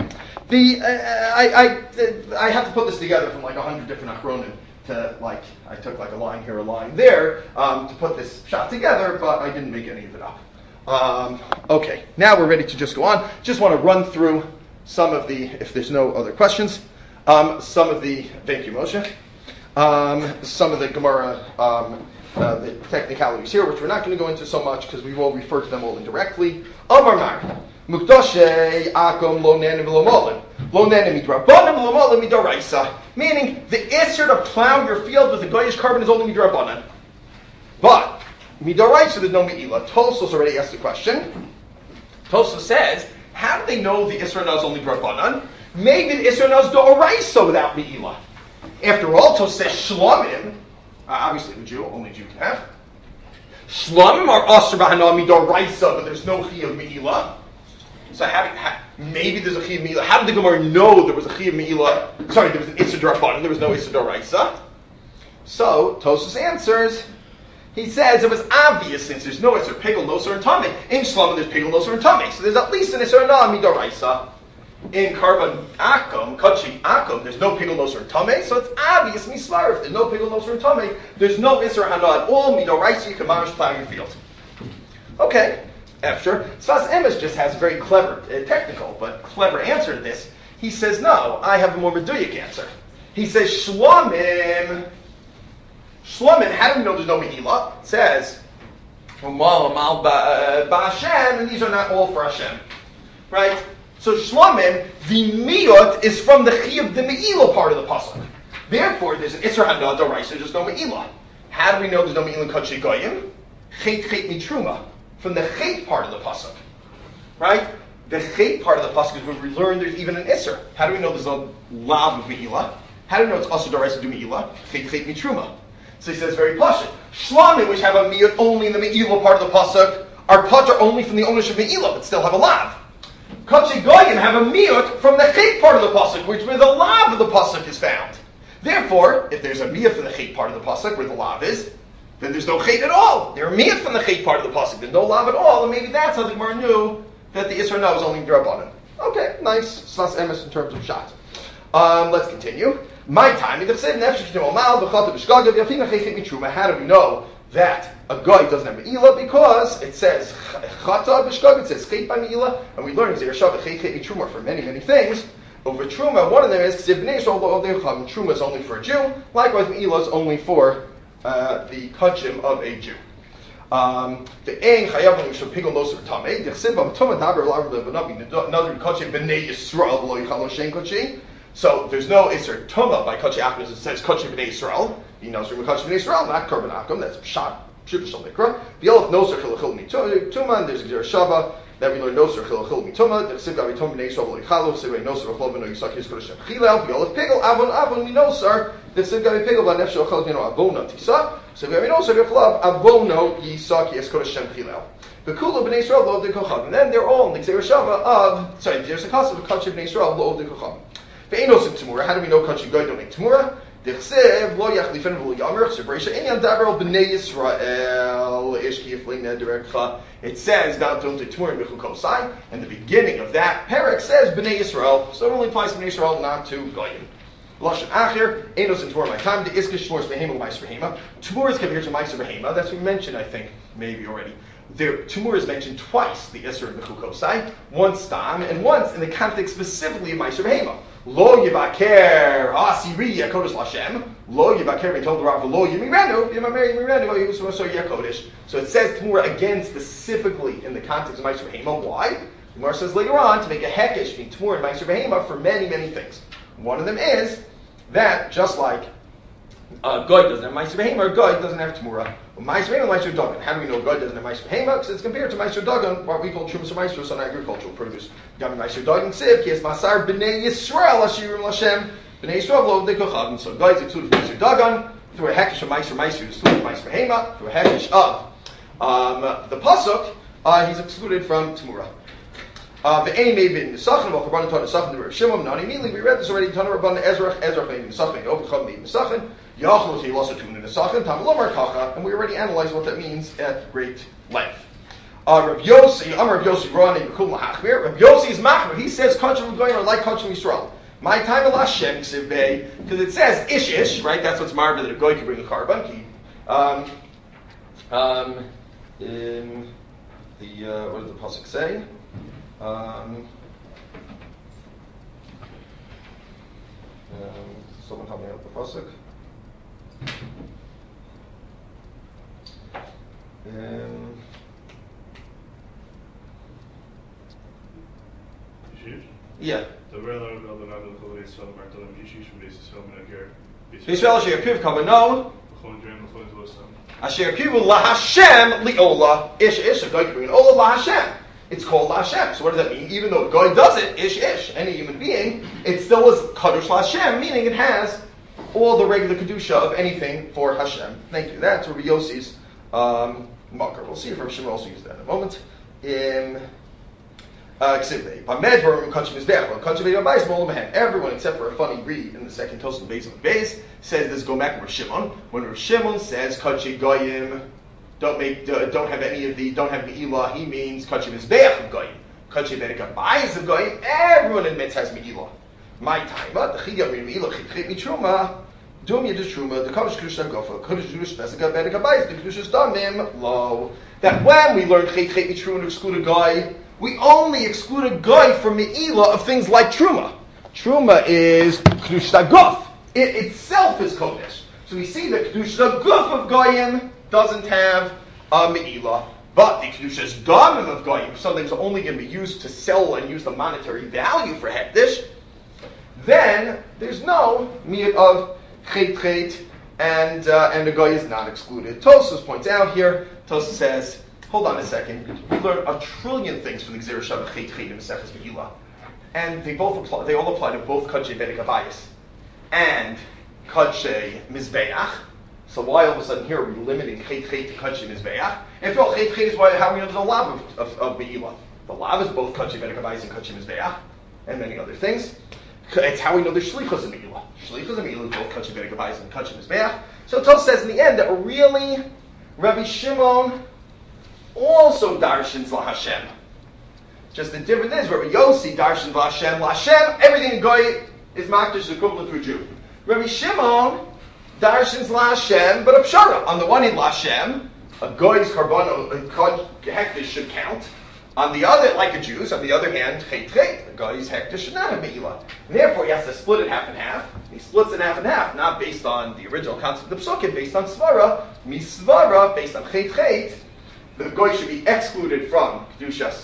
Speaker 1: I have to put this together from like 100 different Achronim to like, I took like a line here, a line there, to put this shot together, but I didn't make any of it up. Okay, now we're ready to just go on. Just want to run through some of the, if there's no other questions, some of the, thank you Moshe, some of the Gemara, the technicalities here, which we're not going to go into so much because we will refer to them all indirectly. Amar Mar, Mukdoshe Akom Lo Nanim Lo Molim. Lo Nanim Midrabanan Lo Molim Midoraisa. Meaning, the Isser to plow your field with a Goyish carbon is only Midrabanan. But, Midoraisa, there's no Me'ila. Tosos already asked the question. Tosos says, how do they know the Isra is only Drabanan? Maybe the Isra is Doraisa without Me'ila. After all, Tosos says Shlomim, obviously the Jew, only Jew can have. Shlomim are Asr B'Hana Midoraisa, but there's no Chi of Me'ila. So maybe there's a Chi of Me'ila. How did the Gemara know there was a Chi of Me'ila? Sorry, there was an Isra Drabanan, there was no Isra Doraisa. So, Tosos answers, he says it was obvious since there's no Isser Pigel, no Isser and Tame. In Shlomim there's Pigel, no Isser and Tame. So there's at least an Isser and Midoraisa. In Karban Akum, Kachi Akum, there's no Pigel, no Isser and Tame. So it's obvious, Mislar, if there's no Pigel, no Isser and Tame, there's no Isser Hana at all. Midoraisa, you can manage plow your field. Okay, after. Sfas Emes just has a very clever, technical, but clever answer to this. He says, no, I have a more Meduic answer. He says, Shlomim, how do we know there's no Mehila? It says, Ba'Hashem, and these are not all for Hashem. Right? So Shlomim, the Miyot is from the Chi of the Me'ila part of the Pasuk. Therefore, there's an Isra Hana Doraisa, there's no Me'ila. How do we know there's no Me'ila in Kodshei Goyim? Chet Mitruma, from the Chet part of the Pasuk. Right? The Chet part of the Pasuk is when we learn there's even an Isra. How do we know there's a Lav of Me'ila? How do we know it's Asr Doraisa do Me'ila? Chet Mitruma. So he says very pashut. Shlomim, which have a miyut only in the me'ila part of the pasuk, are patur only from the ownership of me'ila, but still have a lav. Kodshei Goyim have a miyut from the chet part of the pasuk, which where the lav of the pasuk is found. Therefore, if there's a miyut from the chet part of the pasuk where the lav is, then there's no chet at all. There are miyut from the chet part of the pasuk, there's no lav at all, and maybe that's how the Gemara knew that the Isra no is only Drabanan. Okay, nice. Slas emes in terms of shot. Let's continue. My time, how do we know that a guy doesn't have Me'ila? Because it says Chata b'shgag, it says Chet by Me'ila, and we learn Zeh Shav Chet Mitruma for many, many things. Over Truma, one of them is Truma is only for a Jew, likewise Me'ila is only for the Kachim of a Jew. The Ein Chayav L'Mishal Pigel Noser Tamei, the Chsiv B'Toma Daber L'Arv L'Vanavi Nadri Kachim B'nei Yisrael V'lo Yichalo Shen Kachim. So there's no Isser Tuma by Kodshei Akum, it says Kodshei B'nei Yisrael. He knows from Kodshei B'nei Yisrael, not Karban Akum, that's Shot, Shubishal Mikra. The Olaf Noser Chilachil Mituma, and there's Gzer Shava, that we learn Noser Chilachil Mituma, the Chsiv Gavi Tom B'nei Yisrael V'lo Yichalo, Chsiv Noser Chilachil B'nei Yisrael Yis Kodesh Chilel, the Olaf Pigel, Avon, we Noser, the Chsiv Gavi Pigel, V'nef Shel Chal V'no Avona Tisa, Chsiv Gavi Noser V'chlav, Avono Yisak Yis Kodesh Chilel. The Kula B'nei Yisrael Lo Avdei Kocham, and then they're all in the Gzer Shava of, there's a concept of Kodshei B'nei Yisrael Lo Avdei Kocham. Ve'enos in Tamura. How do we know Kach and Goy don't make Tamura? Dichsev lo yachlifen v'lo yamer ch'sebreisha inyan daber al b'nei Yisrael ishki yiflin nederekcha. It says not don't do Tamura b'chu kosai, and the beginning of that parak says b'nei Yisrael, so it only applies to b'nei Yisrael, not to Goyim. Lashon Acher, Enos and Tamura my time, the Iska Shmor's Behema Meiser Behema. Tamura is compared to Meiser Behema, that's what we mentioned, I think, maybe already. There, Tamura is mentioned twice, the Isser and the Chukosai, once Stam, and once in the context specifically of Meiser Behema. Lo Yivaker, Asiri Yakodesh Lashem, Lo Yivaker, we told the Rav, Lo Yimirenu, Yimameri Yimirenu, so Yakodesh. So it says Tamura again specifically in the context of Meiser Behema. Why? The Gemara says later on to make a hekesh between Tamura and Meiser Behema for many, many things. One of them is that just like Goy doesn't have Meiser Behema, Goy doesn't have Tamura. Meiser Behema and Meiser Dagan. How do we know Goy doesn't have Meiser Behema? Because it's compared to Meiser Dagan, what we call Trumas or Meiser on agricultural produce. Gami Meiser Dagan Siv, Kies Masar B'nei Yisrael Ashirim Lashem, B'nei Yisrael Lo Dekochagim. So Goy is excluded from Meiser Dagan, through a hekesh of Meiser is excluded from Meiser Behema, through a hekesh of the Pasuk, he's excluded from Tamura. The aim may be in the Sachin, while Rabbanan taught the Sachin, the Rav Shimon, not immediately, we read this already, Tana Rabbanan Ezra made in the Sachin, Ovicham made in the Sachin, Yachlos he also tuned in the Sachin, Tam Lomar Kacha, and we already analyzed what that means at great length. Rav Yossi, Rav Yossi, Ron, Bekul Lahachmir, Rav Yossi is Machmir, he says, Kachim of Goyim are like Kachim Yisrael. My time of Lashem, Ksiv Bey, because it says Ish, right? That's what's marvelous that a Goy can bring a carbon. What does the Pasuk say? Someone help me out with the pasuk. Yeah. Yisrael asher yapiv kavanon. Asher yapivu laHashem liola ish. A guy can bring an ola laHashem. It's called LaHashem. So what does that mean? Even though God does it, ish, any human being, it still is Kadosh LaHashem, meaning it has all the regular Kedusha of anything for Hashem. Thank you. That's Rabbi Yossi's marker. We'll see if Rabbi Shimon also used that in a moment. Everyone except for a funny read in the second Tosafot Beis of Beis says this go back to Rav Shimon. When Rav Shimon says Kachi Goyim, don't have any of the, don't have Me'ilah, he means Kachi Mizbeach of Goyim. Kachi Berika Bayis of Goyim, everyone admits has Me'ilah. My time, but the Chiyam Me'ilah, Chit Mitruma, Dum Yedish Truma, the Kadosh Kedusha Gofa, Kadosh Kedusha Besika Berika Bayis, the Kedusha Damim, Lo. That when we learn Chit Mitruma to exclude a guy, we only exclude a guy from Me'ilah of things like Truma. Truma is Kedusha Gof. It itself is Kodesh. So we see that Kedusha Gof of Goyim doesn't have a Me'ilah. But the Kedusha's Damim of Goyim, something's only going to be used to sell and use the monetary value for Hekdesh, then there's no Miyat of Chet, and the Goy is not excluded. Tosfos points out here, Tosfos says, hold on a second, we learn a trillion things from the Gzera Shabbat Chet and Maseches Me'ilah. And they all apply to both Kadshe Bedek Abayis and Kadshe Mizbeach. So why all of a sudden here are we limiting Chet to Kadshe Mizbeach? After all, Chet is how we know there's a lav of Me'ilah. The lav is both Kadshe Bedek Abayis and Kadshe Mizbeach, and many other things. It's how we know there's Shlichus in Me'ilah. Shlichus in Me'ilah is both Kadshe Bedek Abayis and Kadshe Mizbeach. So Tos says in the end that really Rabbi Shimon also darshans LaHashem. Just the difference is Rabbi Yossi darshans LaHashem, everything in Goy is makdash is equivalent to a Jew. Rabbi Shimon darshans LaHashem, but a pshara. On the one hand, LaHashem, a Goy's carbon hektish should count. On the other, like a Jew's, on the other hand, chet, the Goy's hektish should not have Me'ilah. Therefore, he has to split it half and half. He splits it half and half, not based on the original concept of Psukim, based on Svara, Misvara, based on chet. The Goy should be excluded from Kedushas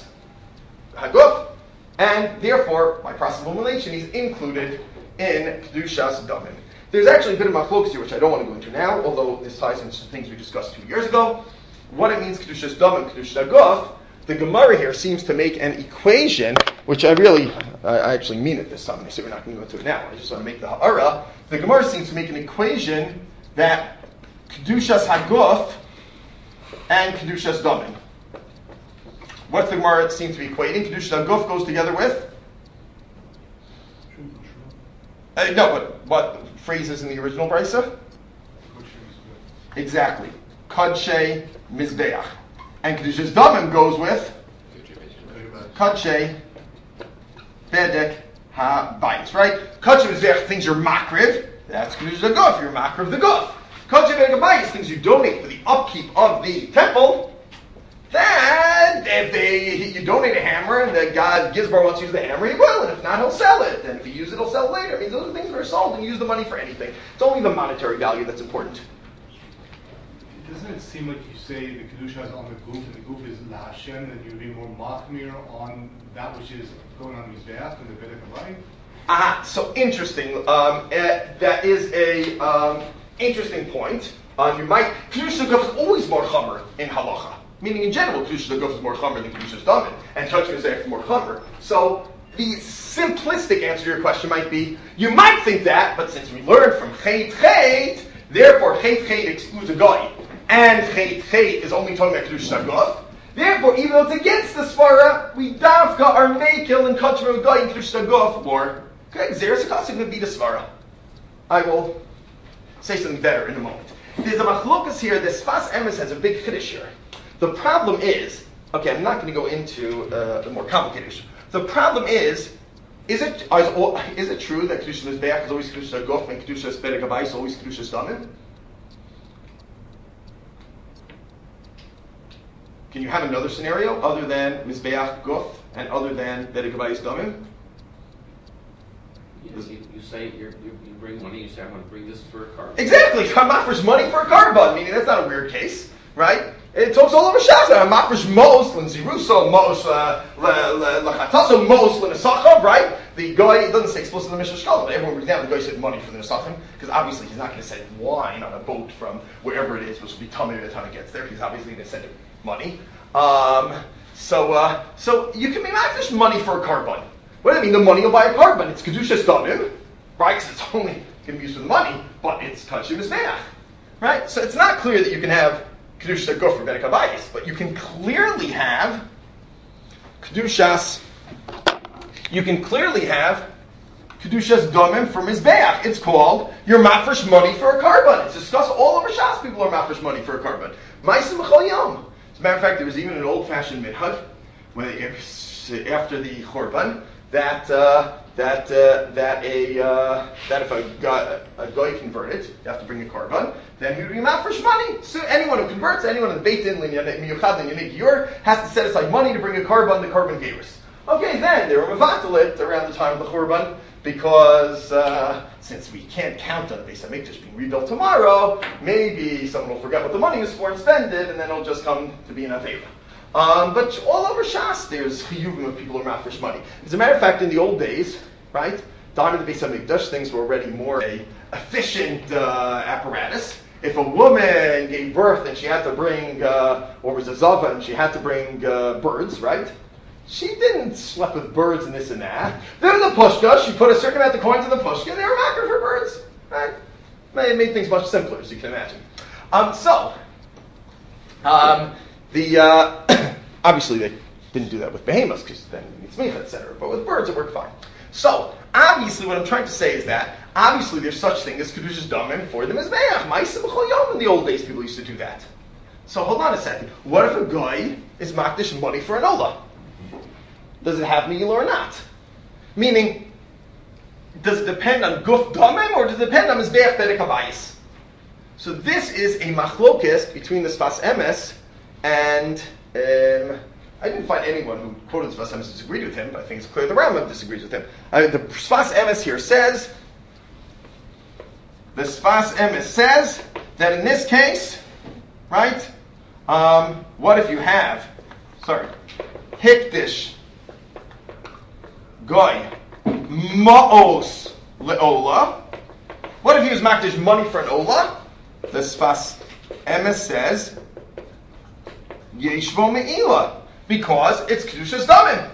Speaker 1: Haguf, and therefore, by process of elimination, he's included in Kedushas Damim. There's actually a bit of machlokas here, which I don't want to go into now, although this ties into some things we discussed 2 years ago. What it means, Kedushas Damim, Kedushas Haguf, the Gemara here seems to make an equation, which I actually mean it this time. I say we're not going to go into it now. I just want to make the ha'ara. The Gemara seems to make an equation that Kedushas Haguf and Kedushas Damim. What's the Gemara seem to be equating? Kedushas Haguf goes together with No, but what phrase is in the original brisa? Exactly. Kadshe Mizbeach. And Kedushas Damim goes with Kadshe Bedek HaBayis, right? Kadshe Mizbeach, things you're makriv, that's Kedushas HaGuf, you're makriv the guf. Kadshe Bedek HaBayis, things you donate for the upkeep of the temple. Then, if you donate a hammer and the God Gizbar wants to use the hammer, he will, and if not, he'll sell it. And if he uses it, he'll sell it later. I mean, those are things that are sold, and you use the money for anything. It's only the monetary value that's important.
Speaker 7: Doesn't it seem like you say the Kedusha is on the goof, and the goof is La Hashem, and you'd be more machmir on that which is going on Mizbeach than the Bedek HaBayis?
Speaker 1: Aha, so interesting. That is a interesting point. You might, Kedusha Guf is always more chamer in halacha. Meaning in general, Kedusha Guf is more chamer than Kedusha Damim, and Touch Mizbeach is more chamer. So the simplistic answer to your question might be, you might think that, but since we learned from Chet Chet, therefore Chet Chet excludes a goy, and Chet Chet is only talking about Kedusha Guf, therefore even though it's against the Svara, we davka are mekil and kachmer goy in Kedusha Guf, or Xeris Akasik would be the Svara. I will say something better in a moment. There's a machlokas here, the Sfas Emes has a big chiddush here. The problem is, okay, I'm not going to go into the more complicated issue. The problem is it true that Kedusha Mizbeach is always Kedusha Guf and Kedusha Bedek HaBayis is always Kedusha Damim? Can you have another scenario other than Mizbeach Guf and other than Bedek HaBayis Damim?
Speaker 4: Yes, you say you bring money. You say I'm going to bring this for a carbon.
Speaker 1: Exactly. I'm offers money for a carbon. Meaning that's not a weird case, right? It talks all over Shas. I'm offers most l'ziruso most l'chataso most l'nesachav, right? The guy, it doesn't say explicitly in the Mishnah Shkala, but everyone brings down the guy said money for the nesachim because obviously he's not going to send wine on a boat from wherever it is, which will be tummy by the time it gets there. He's obviously going to send him money. So you can be offers money for a carbon. What do I mean? The money will buy a carbon. It's Kedushas Damim, right? Because it's only going to be used for the money, but it's touching Mizbeach, right? So it's not clear that you can have Kedushas Guf for Bedek HaBayis, but you can clearly have Kedushas. You can clearly have Kedushas Damim for Mizbeach. It's called your mafresh money for a carbon. It's discussed all over Shas. People are mafresh money for a carbon. Ma'asim b'chol yom. As a matter of fact, there was even an old-fashioned minhag when after the Chorban that if a guy converted, you have to bring a carbon, then he would be mafresh money. So anyone who converts, anyone in the Beit Din, Miyuchad, and Yanik Yor, has to set aside money to bring a carbon, the carbon gavers. Okay, then they were mevatel around the time of the Chorban, because since we can't count on the Beis HaMikdash being rebuilt tomorrow, maybe someone will forget what the money is for and spend it, and then it'll just come to be an avera. But all over Shas, there's chiyuvim of people who are mafresh money. As a matter of fact, in the old days, right, down in the Beis HaMikdash, things were already more efficient apparatus. If a woman gave birth and she had to bring, or was a zava and she had to bring birds, right? She didn't sleep with birds and this and that. There was a pushka. She put a certain amount of coins in the pushka, and they were macro for birds. Right? It made things much simpler, as you can imagine. Obviously they didn't do that with behemoths because then you need smicha, etc. But with birds, it worked fine. So obviously, what I'm trying to say is that obviously there's such thing as Kedushas Damim for the Mizbeach. Ma'asim b'chol yom. In the old days, people used to do that. So hold on a second. What if a guy is makdish money for an olah? Does it have meila or not? Meaning, does it depend on guf damim or does it depend on Mizbeach Bedek HaBayis? So this is a machlokes between the Sfas Emes and I didn't find anyone who quoted the Sfas Emes disagreed with him, but I think it's clear the Rambam disagrees with him. The Sfas Emes here says, the Sfas Emes says that in this case, right, what if you have, hikdish goy ma'os le'ola. What if he was makdish money for an ola? The Sfas Emes says yeshvo me'ila because it's kedushas damim.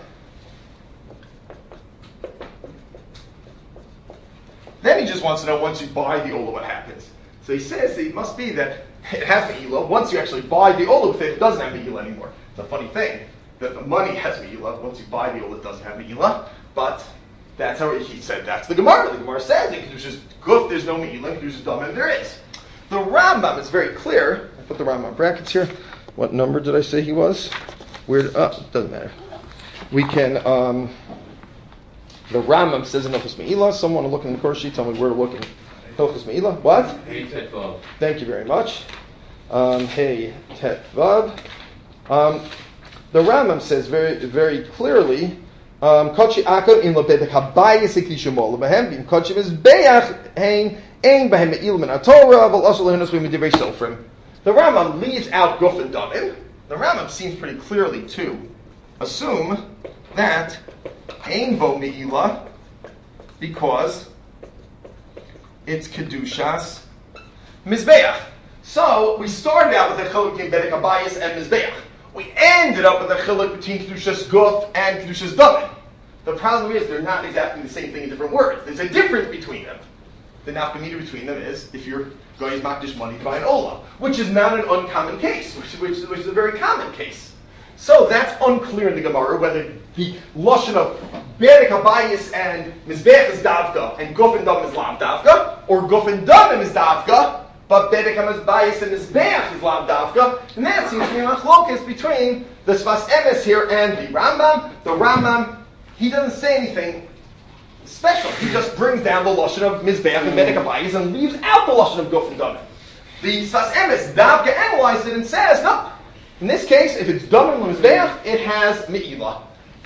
Speaker 1: Then he just wants to know once you buy the ola what happens. So he says it must be that it has me'ila. Once you actually buy the ola with it doesn't have me'ila anymore. It's a funny thing that the money has me'ila. Once you buy the ola, it doesn't have me'ila. But That's how he said. That's the Gemara. The Gemara says in Kedusha's Guf there's no Me'ilah, in Kedusha's Damim there is. The Rambam is very clear. I put the Rambam in brackets here. What number did I say he was? Doesn't matter. We can. The Rambam says in Hilchos Me'ilah. Someone looking in the course sheet, tell me where to look in Hilchos Me'ilah. What?
Speaker 4: Hey, Tet Vav.
Speaker 1: Thank you very much. Hey, Tet Vav. The Rambam says very, very clearly. Kochi akon in lebedek habayis ikishimol lebehem bim kochi mizbeach hein ein behem me'ilim min haTorah v'al also lehenos b'midivrei sofrim. The Rambam leaves out guf and damim. The Rambam seems pretty clearly to assume that ein bo me'ilah because it's kedushas mizbeach. So we started out with a chiluk in bedek habayis and mizbeach. We ended up with a chiluk between Kedushas Guf and Kedushas Damim. The problem is they're not exactly the same thing in different words. There's a difference between them. The nafkamina between them is if you're going to makdish money to buy an ola, which is not an uncommon case, which is a very common case. So that's unclear in the Gemara whether the lashon of Berek Habayis and Mizbech is davka and Guf and Damim is lav davka, or Guf and Damim is davka, but Bedek HaMizbayis and Mizbeach is lav davka, and that seems to be a machlokes between the Sfas Emes here and the Rambam. The Rambam, he doesn't say anything special. He just brings down the lashon of Mizbeach and Bedek HaMizbayis and leaves out the lashon of Guf and Damim. The Sfas Emes, davka, analyzes it and says, no, in this case, if it's Damim and Mizbeach, it has Me'ilah.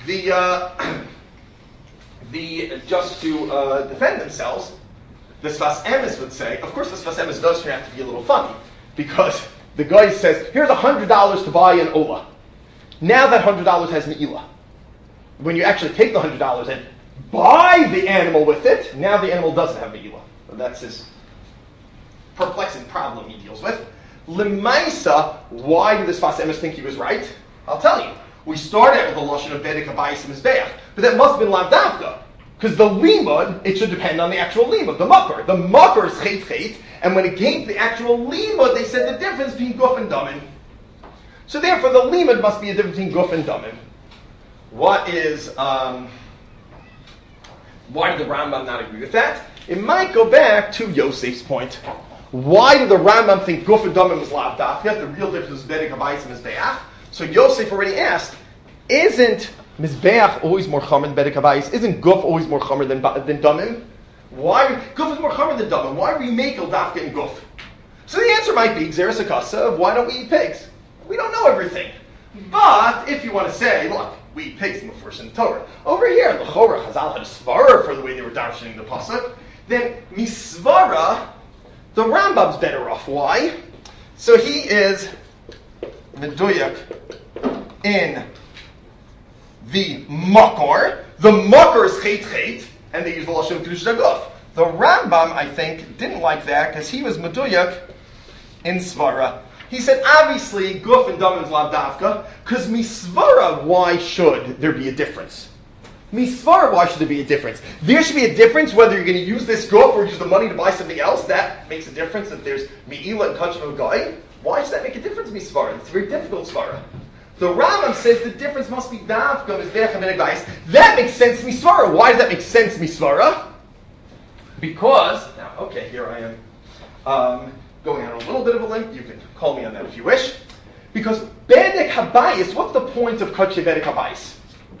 Speaker 1: Just to defend themselves, the Sfas Emes would say, of course the Sfas Emes does turn out to be a little funny, because the guy says, here's $100 to buy an Ola. Now that $100 has Me'ilah. When you actually take the $100 and buy the animal with it, now the animal doesn't have Me'ilah. That's his perplexing problem he deals with. Lemaisa, why did the Sfas Emes think he was right? I'll tell you. We started out with the lashon of Bedek Habayis and Mizbeach, but that must have been lav davka. Because the limud, it should depend on the actual limud, the makar. The makar is chet, and when it came to the actual limud, they said the difference between guf and damim. So therefore, the limud must be a difference between guf and damim. Why did the Rambam not agree with that? It might go back to Yosef's point. Why did the Rambam think guf and damim was lav dafka? The real difference is Bedek Habayis and Mizbeach. So Yosef already asked, isn't Mizbeach always more chamer than Bedek Habayis? Isn't Guf always more chamer than Damim? Why? Guf is more chamer than Damim. Why remake Dafka and Guf? So the answer might be Xeris Akasa of why don't we eat pigs? We don't know everything. But if you want to say, look, we eat pigs in the first in the Torah. Over here, the Chorah Chazal had a svara for the way they were darshaning the pasuk. Then Misvara, the Rambam's better off. Why? So he is Meduyak in the makor. The makor is chet, and they use the lashon of Kedushas Guf. The Rambam, I think, didn't like that because he was meduyak in svara. He said, obviously, Guf and Damim is lav davka, because misvara, why should there be a difference? Misvara, why should there be a difference? There should be a difference whether you're going to use this Guf or use the money to buy something else. That makes a difference that there's Me'ilah and Kachim of Goy. Why does that make a difference, misvara? It's a very difficult svara. The Rambam says the difference must be davka mizbeach and benegais. That makes sense, misvara. Why does that make sense, misvara? Because now, okay, here I am going on a little bit of a limb. You can call me on that if you wish. Because bedek habayis, what's the point of kache bedek habayis?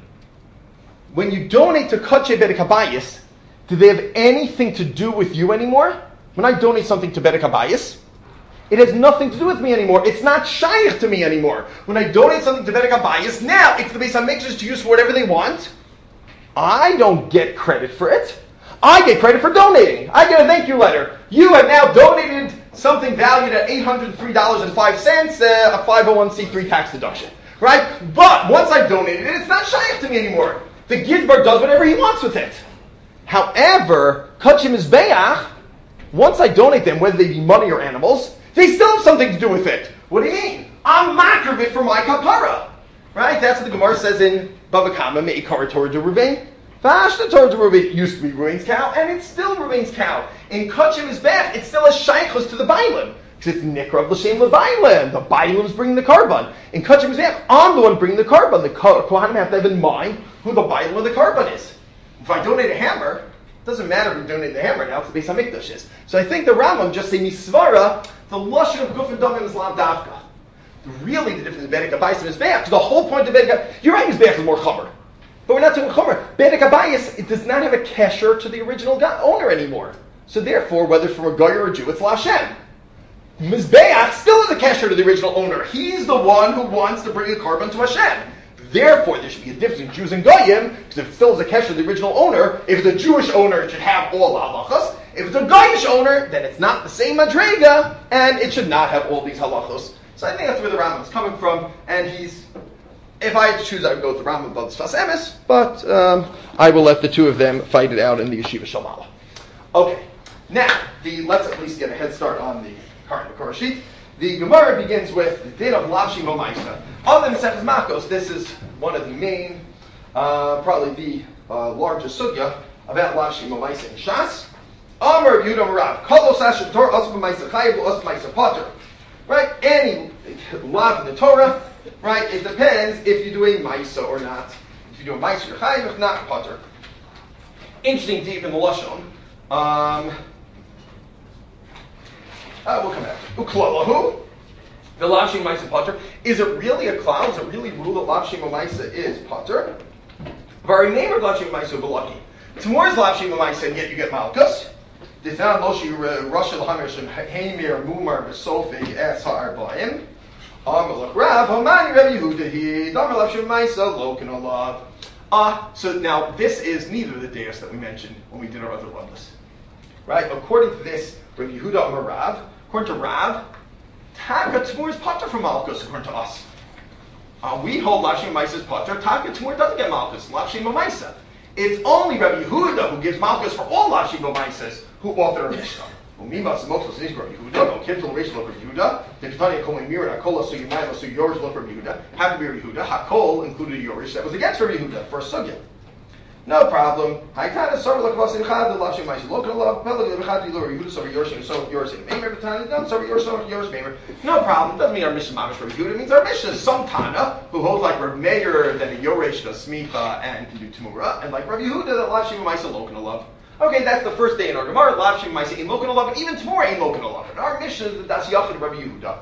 Speaker 1: When you donate to kache bedek habayis, do they have anything to do with you anymore? When I donate something to bedek habayis, it has nothing to do with me anymore. It's not shaykh to me anymore. When I donate something to Bedek HaBayis, now it's the Beis HaMikdash to use for whatever they want. I don't get credit for it. I get credit for donating. I get a thank you letter. You have now donated something valued at $803.05, a 501c3 tax deduction. Right? But once I've donated it, it's not shaykh to me anymore. The Gizbar does whatever he wants with it. However, Kachim Mizbeach, once I donate them, whether they be money or animals, they still have something to do with it. What do you mean? I'm makriv it for my kapara. Right? That's what the Gemara says in Bava Kama, Me'ikar Torah de Ruvain. Vashta Torah de Ruvain used to be Ruvain's cow, and it still Ruvain's cow. In Kachim Mizbeach, it still has shaykhus to the Bailim. Because it's Nikrav L'Shem L'Bailim. The Bailim is bringing the carbon. In Kachim Mizbeach, I'm the one bringing the carbon. The Kohanim have to have in mind who the Bailim of the carbon is. If I donate a hammer, it doesn't matter if we donate the hammer now, it's the Beis HaMikdash is. So I think the Rambam just say Misvara, the Lashon of Guf and Damim is Lav Davka. Really the difference in Bedek Abayis and Mizbeach, because the whole point of Bedek, you're right, Mizbeach is more Chomer. But we're not talking Chomer. Bedek Abayis, it does not have a kesher to the original owner anymore. So therefore, whether from a Goyer or a Jew, it's Lashem. Mizbeach still has a kesher to the original owner. He's the one who wants to bring a carbon to Hashem. Therefore, there should be a difference in Jews and Goyim, because if it still has a kesher to the original owner, if it's a Jewish owner, it should have all the halachos. If it's a Goyish owner, then it's not the same madrega, and it should not have all these halachos. So I think that's where the Rambam is coming from, and if I had to choose, I would go with the Rambam above Sfas Emes, but I will let the two of them fight it out in the Yeshiva Shalmala. Okay, now, let's at least get a head start on the current Makor sheet. The Gemara begins with the din of Lavshim Omaisa. On the Maseches Makos, this is one of the main, probably the largest sugya about Lavshim Omaisa in Shas. Amar Yehuda Marav, Kolos Asher Torah Osma Maisa Chayev Osma Maisa Potter. Right? Any lav in the Torah, right? It depends if you do a Maisa or not. If you do a Maisa, you're Chayev, if not, Potter. Interesting deep in the Lashon. We'll come back. Uklalahu, the Lavshim Maisa Potter. Is it really a cloud? Is it really rule that Lavshim Maisa is Potter? Very name of Lavshim Maisa Velaki. Tomorrow's Lavshim Maisa, and yet you get Malkus. Dithan Loshi Roshel Hamishim Hamir Mumar Besofi Es Ha'arbaim. Amalach Rav Hamani Rabbi Yehuda He Damar Lavshim Maisa Lokin Allah. So now this is neither the deus that we mentioned when we did our other ones. Right? According to this, Rabbi Yehuda Amar Rav, according to Rav, Taka Tmur is Potter from Malkus, according to us. We hold Lavshim Maisa is Potter. Taka Tmur doesn't get Malkus. Lavshim Maisa. It's only Rabbi Yehuda who gives Malkus for all Lavshim Maisas who author a Mishnah. Umima Samokos is Rabbi Yehuda. No Kimtel Reish look Rabbi Yehuda. The Tanya Kolim Mira Hakola so Yumayla so yours look Rabbi Yehuda. Had to be Rabbi Yehuda. Hakol included Yorish that was against Rabbi Yehuda first sugya. No problem. Haitana Sarah look Vasim Chad the Lavshim Maisa look Allah Pelag the Chad the Rabbi Yehuda so Yorshim so yours in Maimer Tanya no so yours Maimer. No problem. Doesn't mean our Mishnah Mamish Rabbi Yehuda. It means our Mishnah is some Tana who holds like Rabbi Meir then a Yorish does Smicha and can do Tumura and like Rabbi Yehuda that Lavshim Maisa look Allah. Okay, that's the first day in our Gemara. Lavshim Maisa in Lokin Olav, and even tomorrow in Lokin Olav. Our Mishnah is that that's Yachid Rabbi Yehuda.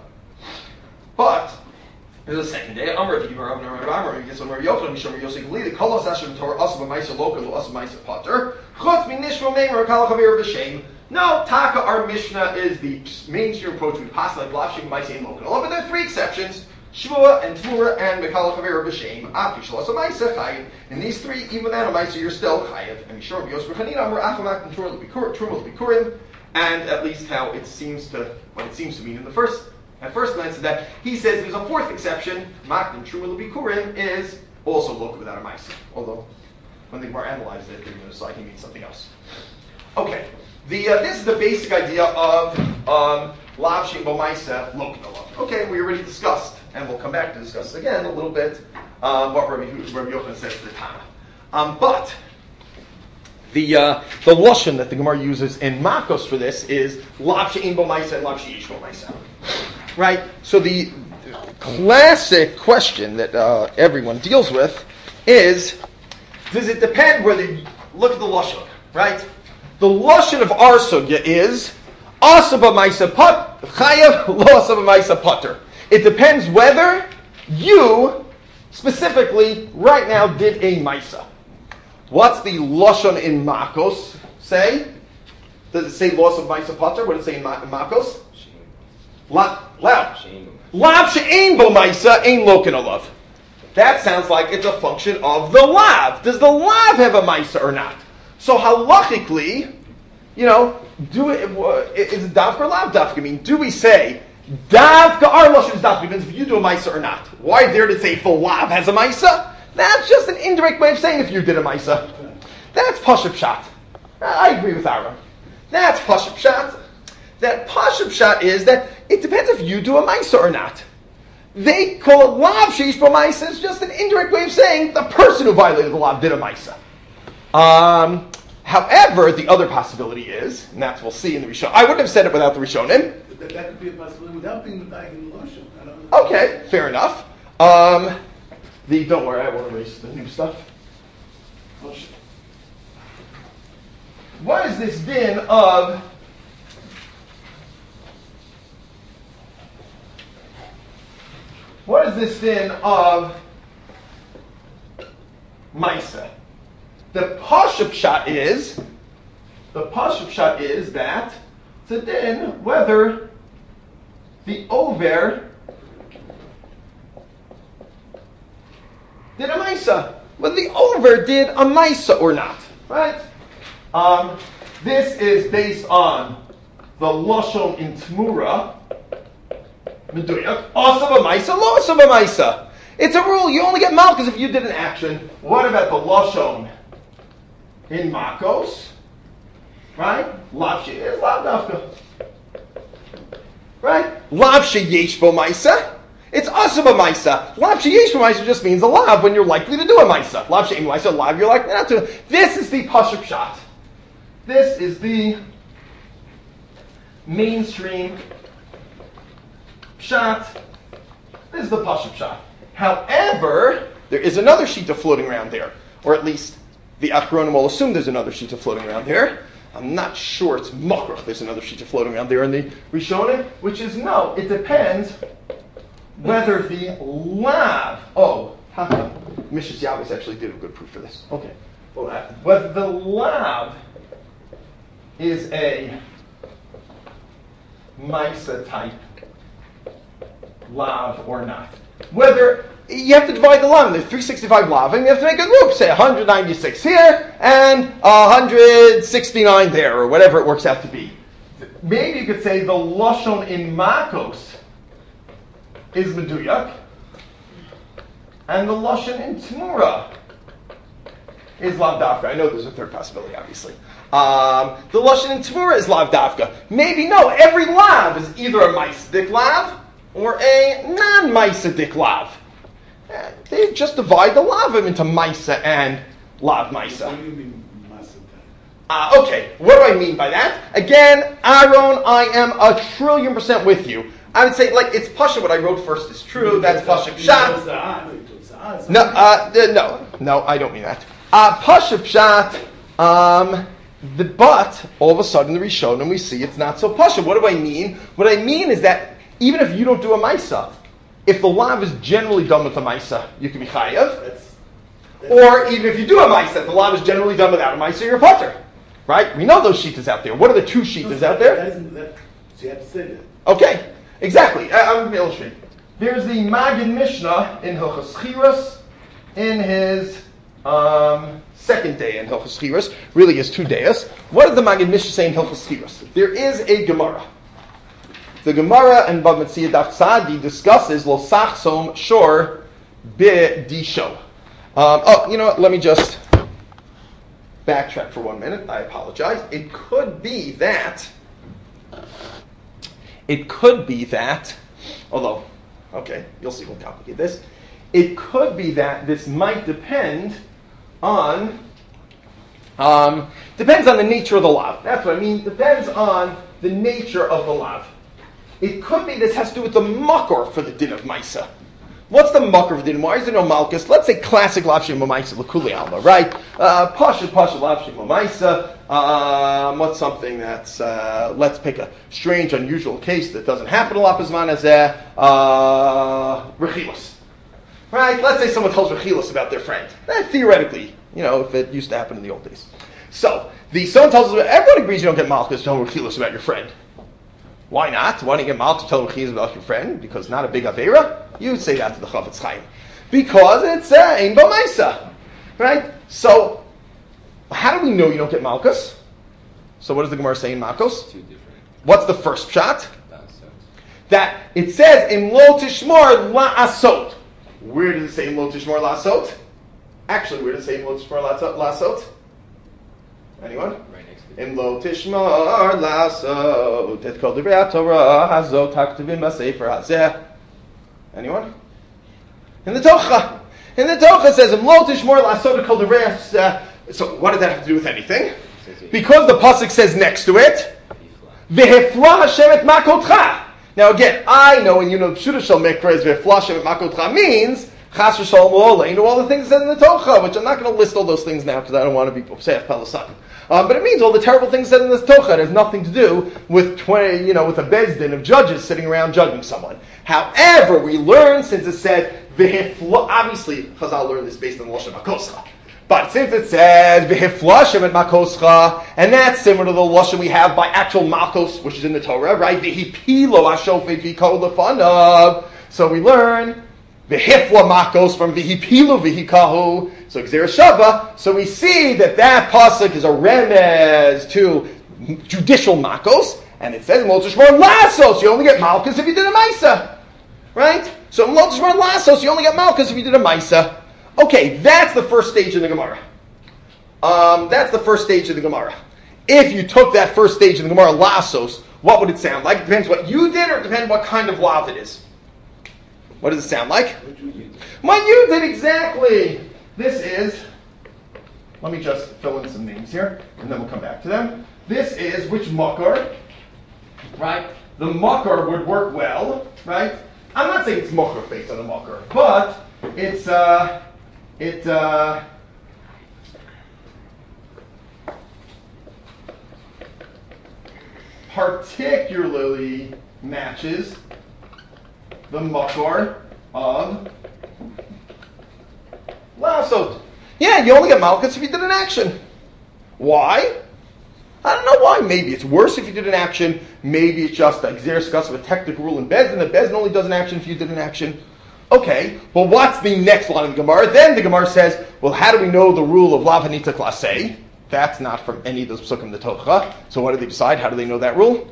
Speaker 1: But there's a second day. Amar of Yimar Amar gets on Rabbi Yochanan Misham Yosef Li the Kolos Asher Torah Asba Maisa Lokin Asba Maisa Potter. Chutz min Nishma Meimer Kalachaver B'Shem. No, Taka, our Mishnah is the mainstream approach we pass like Lavshim Maisa in Lokin Olav, but there are three exceptions. Shvua and Tmura and Mekal Chaver B'Shem. Afi Shalas Maisa Chayiv. In these three, even without a Maisa, you're still Chayiv. And Mishor Yosef Chanina Amar Achamak and Trumah Bikurim. And at least how it seems to, what it seems to mean in the first, at first glance, is that he says there's a fourth exception. Mak and Trumah Bikurim is also local without a Maisa. Although when they more analyzed it, they're going to decide he means something else. Okay, this is the basic idea of Lavshim Bomaisa Lokin. Okay, we already discussed, and we'll come back to discuss again a little bit what Rabbi Yochanan says to the Tana. But the lashon that the Gemara uses in Makos for this is Lav She'in Bomaisa and Lav She'ish Bomaisa. Right? So the classic question that everyone deals with is, does it depend whether you look at the lashon, right? The lashon of our sugya is Asaba Maisa Pot Chayav Lo Asaba Maisa Potter. It depends whether you specifically right now did a Maisa. What's the lashon in Makos say? Does it say loss of Maisa Potter? What does it say in Makos? Loud. Lav she'ein bo Maisa ein lokin alav. That sounds like it's a function of the lav. Does the lav have a Maisa or not? So halachically, is it dafka or lav dafka? I mean, do we say dafka our lashon is dafka means if you do a Maisa or not? Why dare to say if the lav has a Maisa? That's just an indirect way of saying if you did a Maisa. That's Pashup Pshat. I agree with Aaron. That's Pashup Pshat. That Pashup Pshat is that it depends if you do a Maisa or not. They call it Lav Sheish B'Maisa. It's just an indirect way of saying the person who violated the Lav did a Maisa. However, the other possibility is, and that's we'll see in the Rishon. I wouldn't have said it without the Rishonim.
Speaker 7: That could be a possibility without being the bag in the lotion.
Speaker 1: Okay, fair enough. Don't worry, I won't erase the new stuff. what is this din of Maisa? The Pashup shot is that it's a din whether the over did a Maisa, whether the over did a Maisa or not, right? This is based on the Lashon in Tmura, Meduyak, Asav a Maisa, Lo Asav a Maisa. It's a rule, you only get Malchus if you did an action. What about the Lashon in Makos? Right? Lav she is Lav Dafka. Right? Lav she yesh bo Maisa. It's Asav a Maisa. Lav she yesh bo Maisa just means a Lav when you're likely to do a Maisa. Lav she Maisa, Lav you're likely not to. This is the Pashup shot. This is the mainstream shot. This is the Pashup shot. However, there is another shita floating around there, or at least the Achronim will assume there's another shita floating around there. I'm not sure it's Makrach. There's another shita floating around there in the Rishonim, which is no. It depends whether the lav. Mishas Yavis actually did a good proof for this. Okay, well, whether the lav is a Maisa type lav or not. Whether you have to divide the lav, there's 365 lav, and you have to make a group, say 196 here and 169 there, or whatever it works out to be. Maybe you could say the Lashon in Makos is Meduyak, and the Lashon in Tmura is Lav Dafka. I know there's a third possibility, obviously. The Lashon in Tmura is Lav Dafka. Maybe no, every Lav is either a Maisadik Lav or a non-Maisadik Lav. They just divide the Lavim into Maisa and Lav Maisa.
Speaker 7: What do you mean Maisa?
Speaker 1: Okay, what do I mean by that? Again, Aaron, I am 1,000,000,000% with you. I would say, like, it's Pasha, what I wrote first is true, that's Pasha Pshat. No, I don't mean that. Pasha Pshat, but all of a sudden the Rishonim we see it's not so Pasha. What do I mean? What I mean is that even if you don't do a Maisa, if the lav is generally done with a Maisa, you can be Chayav. Or even if you do a Maisa, if the lav is generally done without a Maisa, you're a Potter. Right? We know those Shitas out there. What are the two Shitas out there?
Speaker 7: So you have to say that.
Speaker 1: Okay, exactly. I'm going to illustrate. There's the Magid Mishnah in Hilchos Chiras, in his second day in Hilchos Chiras, really his 2 days. What does the Magid Mishnah say in Hilchos Chiras? There is a Gemara. The Gemara and Bava Metzia Daf Tzadi discusses Lo Sachsom Shor B'Disho. You know what? Let me just backtrack for 1 minute. I apologize. It could be that, although, okay, you'll see we'll complicate this. It could be that this might depend on the nature of the lav. That's what I mean. Depends on the nature of the lav. It could be this has to do with the makor for the din of Maisa. What's the makor of the din? Why is there no Malkus? Let's say classic Lav Shem Maisa, L'Kuli Alma, right? Pasha Lav Shem Maisa. What's something that's, let's pick a strange, unusual case that doesn't happen a lot Pizman as Rechilos. Right? Let's say someone tells Rechilos about their friend. Theoretically, if it used to happen in the old days. So, someone tells us, everyone agrees you don't get Malkus telling Rechilos about your friend. Why not? Why don't you get Malchus to tell Rechilos about your friend? Because not a big Avera? You would say that to the Chavetz Chaim. Because it's Ein Bo Maisa. Right? So, how do we know you don't get Malchus? So what does the Gemara say in Malchus?
Speaker 3: 2 different.
Speaker 1: What's the first pshat? That it says, Im lo tishmor la'asot. Where does it say Im lo tishmor la'asot? Actually, where does it say Im lo tishmor la'asot? Anyone?
Speaker 3: Right next to it.
Speaker 1: Im lo tishmor la'asot et kol divrei Torah hazot haktuvim b'sefer hazeh. Anyone? In the Tocha. In the Tocha says Im lo tishmor la'asot et kol divrei hazeh. So what does that have to do with anything? Because the pasuk says next to it, v'hefla Hashem et makotcha. Now again, I know and you know Pshuta Shel Mikra is v'hefla Hashem et makotcha means Chas v'shalom lo oleinu, all the things that said in the Tocha, which I'm not going to list all those things now because I don't want to be Pseach Palasan. But it means all the terrible things said in this Tocha has nothing to do with with a bezdin of judges sitting around judging someone. However, we learn, since it said obviously Chazal learned this based on Lashon Makoscha. But since it says v'hiflashem et makoscha, and that's similar to the lashon we have by actual makos, which is in the Torah, right? V'hipilo ashofet v'kol lefanav. So we learn v'hifla makos from v'hipilo v'hikahu. So Gzera Shava. So we see that pasuk is a remez to judicial makos, and it says Motishmor lasos. You only get malchus if you did a maisa, right? So Motishmor lasos, you only get malchus if you did a maisa. Okay, that's the first stage of the Gemara. That's the first stage of the Gemara. If you took that first stage of the Gemara, lasos, what would it sound like? It depends what you did, or it depends what kind of lav it is. What does it sound like? What you did exactly. This is, let me just fill in some names here, and then we'll come back to them. This is which makar, right? The makar would work well, right? I'm not saying it's makar based on a makar, but it's, particularly matches the makor of lasot. Yeah, you only get malchus if you did an action. Why? I don't know why. Maybe it's worse if you did an action. Maybe it's just a Gzeres Gus of a technical rule in Bezdin. The Bezdin only does an action if you did an action. Okay, well, what's the next line of the Gemara? Then the Gemara says, well, how do we know the rule of Lav Hanita Klasei? That's not from any of those psukim in the Tocha. So what do they decide? How do they know that rule?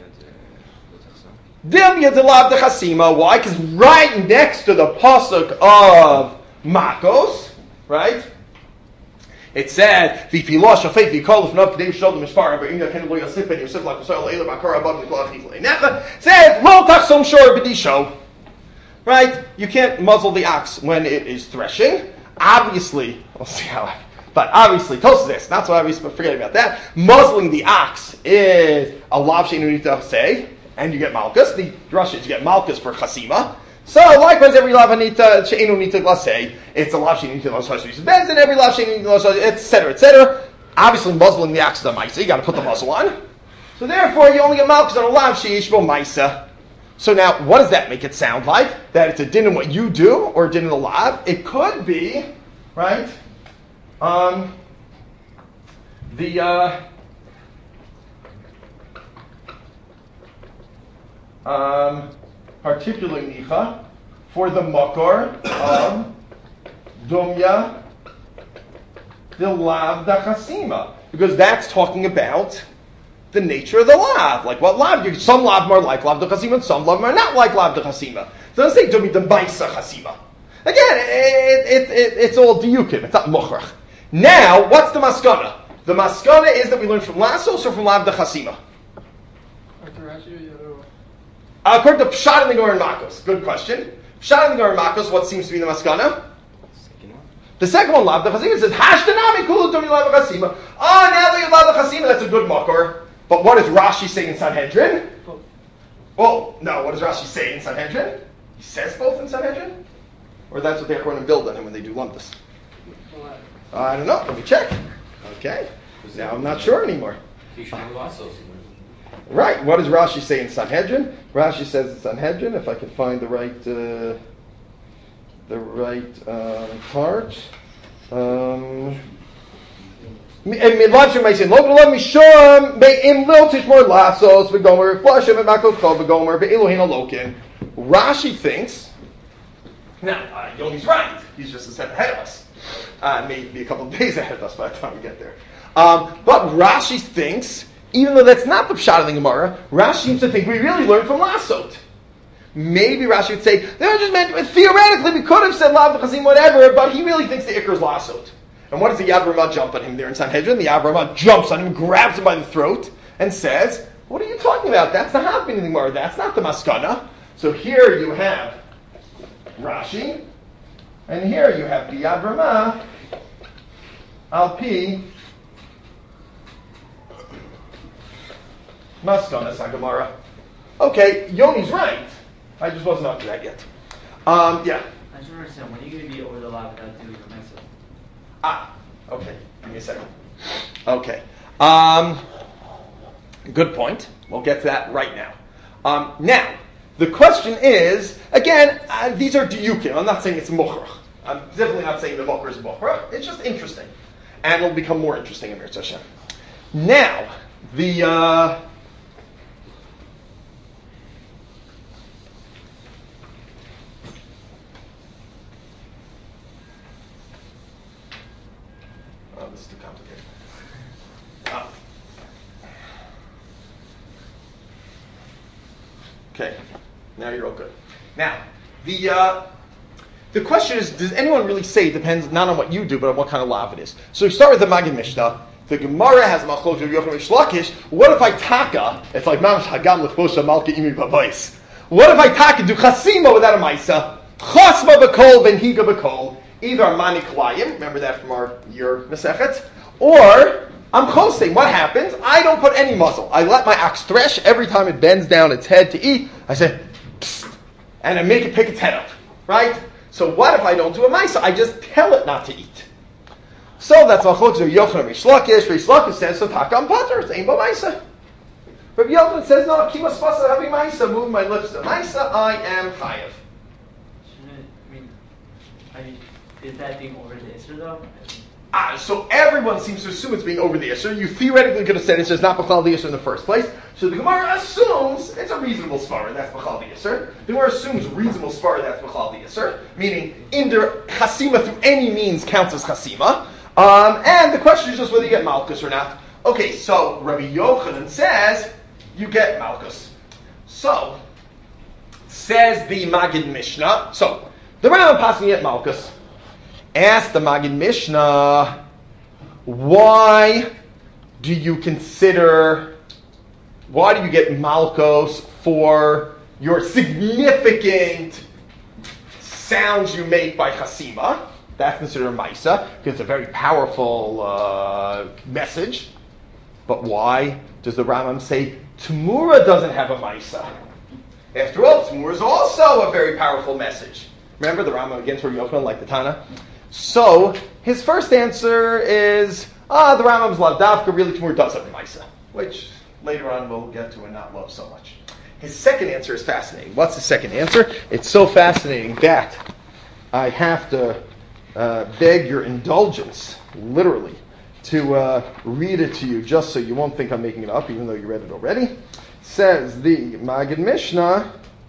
Speaker 1: Why? Because right next to the pasuk of Makos, right? It said, says, right? You can't muzzle the ox when it is threshing. Obviously, we'll see how. But obviously, Tosfos, not so obvious, but forget about that. Muzzling the ox is a lav she'enu nita say, and you get malchus. The drasha is you get malchus for chasima. So likewise, every lav anita she'enu nita say, it's a lav she'enu nita benz, and every lav she'enu nita, etc., etc. Obviously, muzzling the ox is a maisa. You got to put the muzzle on. So therefore, you only get malchus on a lav she'ishbo maisa. So now, what does that make it sound like? That it's a din in what you do, or a din in the lav? It could be, right? Particularly nicha for the makor of dumya the lav dachasima, because that's talking about the nature of the lav. Like what lav? Some lav are like lav dechasima, and some lav are not like lav dechasima. It doesn't say dumi demaisa chasima. Again, it's all diyukim. It's not mochrach. Now, what's the maskana? The maskana is that we learn from lasos or from lav dechasima. According to Pshat in the Gemara and Makos. Good question. Pshat in the Gemara and Makos, what seems to be the maskana? The second one, lav dechasima, says hashtanami kulu dumi lav dechasima. Oh, now that you have lav dechasima, that's a good makor. But what does Rashi say in Sanhedrin? Oh, no, what does Rashi say in Sanhedrin? He says both in Sanhedrin? Or that's what they're going to build on him when they do lumpus? I don't know. Let me check. Okay. Now I'm not sure anymore. Right. What does Rashi say in Sanhedrin? Rashi says in Sanhedrin, if I can find the part. Rashi thinks, now, Yoni's right. He's just a step ahead of us. Maybe a couple of days ahead of us by the time we get there. But Rashi thinks, even though that's not the pshat of the Gemara, Rashi seems to think we really learned from Lasot. Maybe Rashi would say, they were just meant, theoretically we could have said Lav Chazim, whatever, but he really thinks the Iker is Lasot. And what does the Yad Ramah jump on him there in Sanhedrin? The Yad Ramah jumps on him, grabs him by the throat, and says, what are you talking about? That's the Hafbin in the Gemara. That's not the Maskana. So here you have Rashi, and here you have the Yad Ramah, Al-Pi, Maskana Sagamara. Okay, Yoni's right. I just wasn't up to that yet. Yeah.
Speaker 6: I just don't understand. When are you going to be over the law without doing the mesa?
Speaker 1: Okay. Give me a second. Okay. Good point. We'll get to that right now. Now, the question is, again, these are diyukim. I'm not saying it's mukhrach. I'm definitely not saying the mukhrach is mukhrach. It's just interesting. And it'll become more interesting in Mirz Hashem. Now, the... this is too complicated. Okay, now you're all good. Now, the question is, does anyone really say it depends not on what you do, but on what kind of lav it is? So we start with the Magid Mishnah. The Gemara has machlokes of Yochanan Reish Lakish. What if I taka? It's like mamash hagam lechbosha malka imi babais. What if I taka do chasima without a maisa? Chasma b'kol ben higa b'kol. Either I'm mani klayim, remember that from your Masechet, or I'm chosing. What happens? I don't put any muzzle. I let my ox thresh every time it bends down its head to eat. I say, psst, and I make it pick its head up, right? So what if I don't do a maisa? I just tell it not to eat. So that's machlokes of Yochanan Reish Lakish. Reish Lakish says, so taka am pater, it's ain't bo maisa. Rabbi Yochanan says, no, kimas pasa having maisa, move my lips to maisa, I am chayav.
Speaker 6: Is that being over the Isser though?
Speaker 1: So everyone seems to assume it's being over the Isser. You theoretically could have said it's just not B'chal the Isser in the first place. So the Gemara assumes it's a reasonable svara, that's B'chal the Isser. The Gemara assumes reasonable svara, that's B'chal the Isser. Meaning, chasima through any means counts as chasima. And the question is just whether you get malchus or not. Okay, so Rabbi Yochanan says you get malchus. So, says the Magid Mishnah. So, the Rambam passing get malchus. Ask the Magid Mishnah, why do you get malchus for your significant sounds you make by chasima? That's considered a maisa, because it's a very powerful message. But why does the Rambam say Tamura doesn't have a maisa? After all, Tamura is also a very powerful message. Remember the Rambam against Rabbi Yochanan like the Tana? So, his first answer is, the Rambam's lav davka, really Tamura does have a maisa, which later on we'll get to and not love so much. His second answer is fascinating. What's the second answer? It's so fascinating that I have to beg your indulgence, literally, to read it to you just so you won't think I'm making it up, even though you read it already. Says the Magid Mishnah,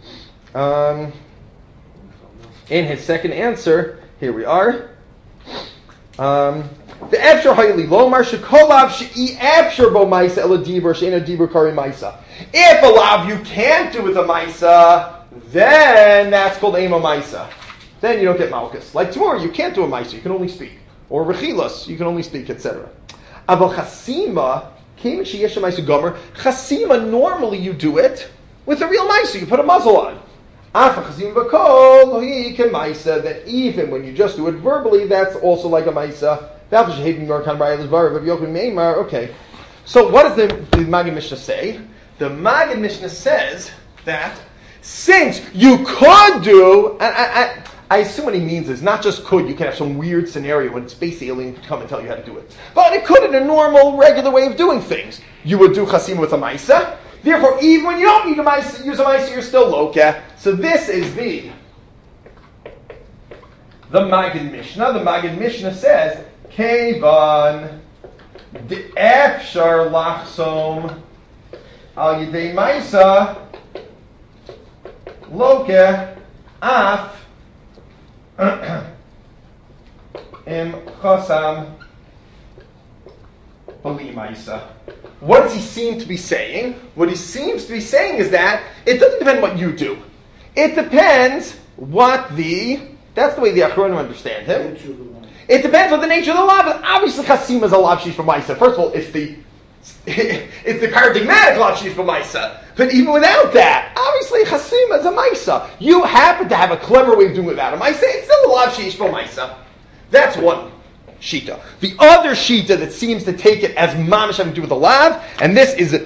Speaker 1: in his second answer, here we are. The Efshar Hayli Lomar Shekolav Shei Efshar Bo Maisa Ela Dibur Sheina Dibur Kari Maisa. If a lav you can't do with a Maisa, then that's called Ema Maisa. Then you don't get malchus. Like tomorrow, you can't do a maisa, you can only speak. Or rechilas, you can only speak, etc. Aval chasima, chasima, normally you do it with a real maisa, you put a muzzle on. That even when you just do it verbally, that's also like a maisa. Okay. So what does the Magid Mishnah say? The Magid Mishnah says that since you could do, I assume what he means is not just could, you can have some weird scenario when a space alien could come and tell you how to do it. But it could in a normal, regular way of doing things. You would do chasim with a maisa. Therefore, even when you don't need a maisa, use a maisa, you're still loka. So this is the Magid Mishnah. The Magid Mishnah says, Kevan de'efshar lachsom al yidei maisa loka af im chasam bali maisa. What does he seem to be saying? What he seems to be saying is that it doesn't depend what you do. It depends what that's the way the Achronim understand him. It depends on the nature of the lav. Obviously, chasima is a lav shish b'maisa. First of all, it's the paradigmatic lav shish b'maisa. But even without that, obviously, chasima is a maisa. You happen to have a clever way of doing it without a maisa. It's still a lav shish b'maisa. That's one shita. The other shita that seems to take it as mamish having to do with the lav, and this is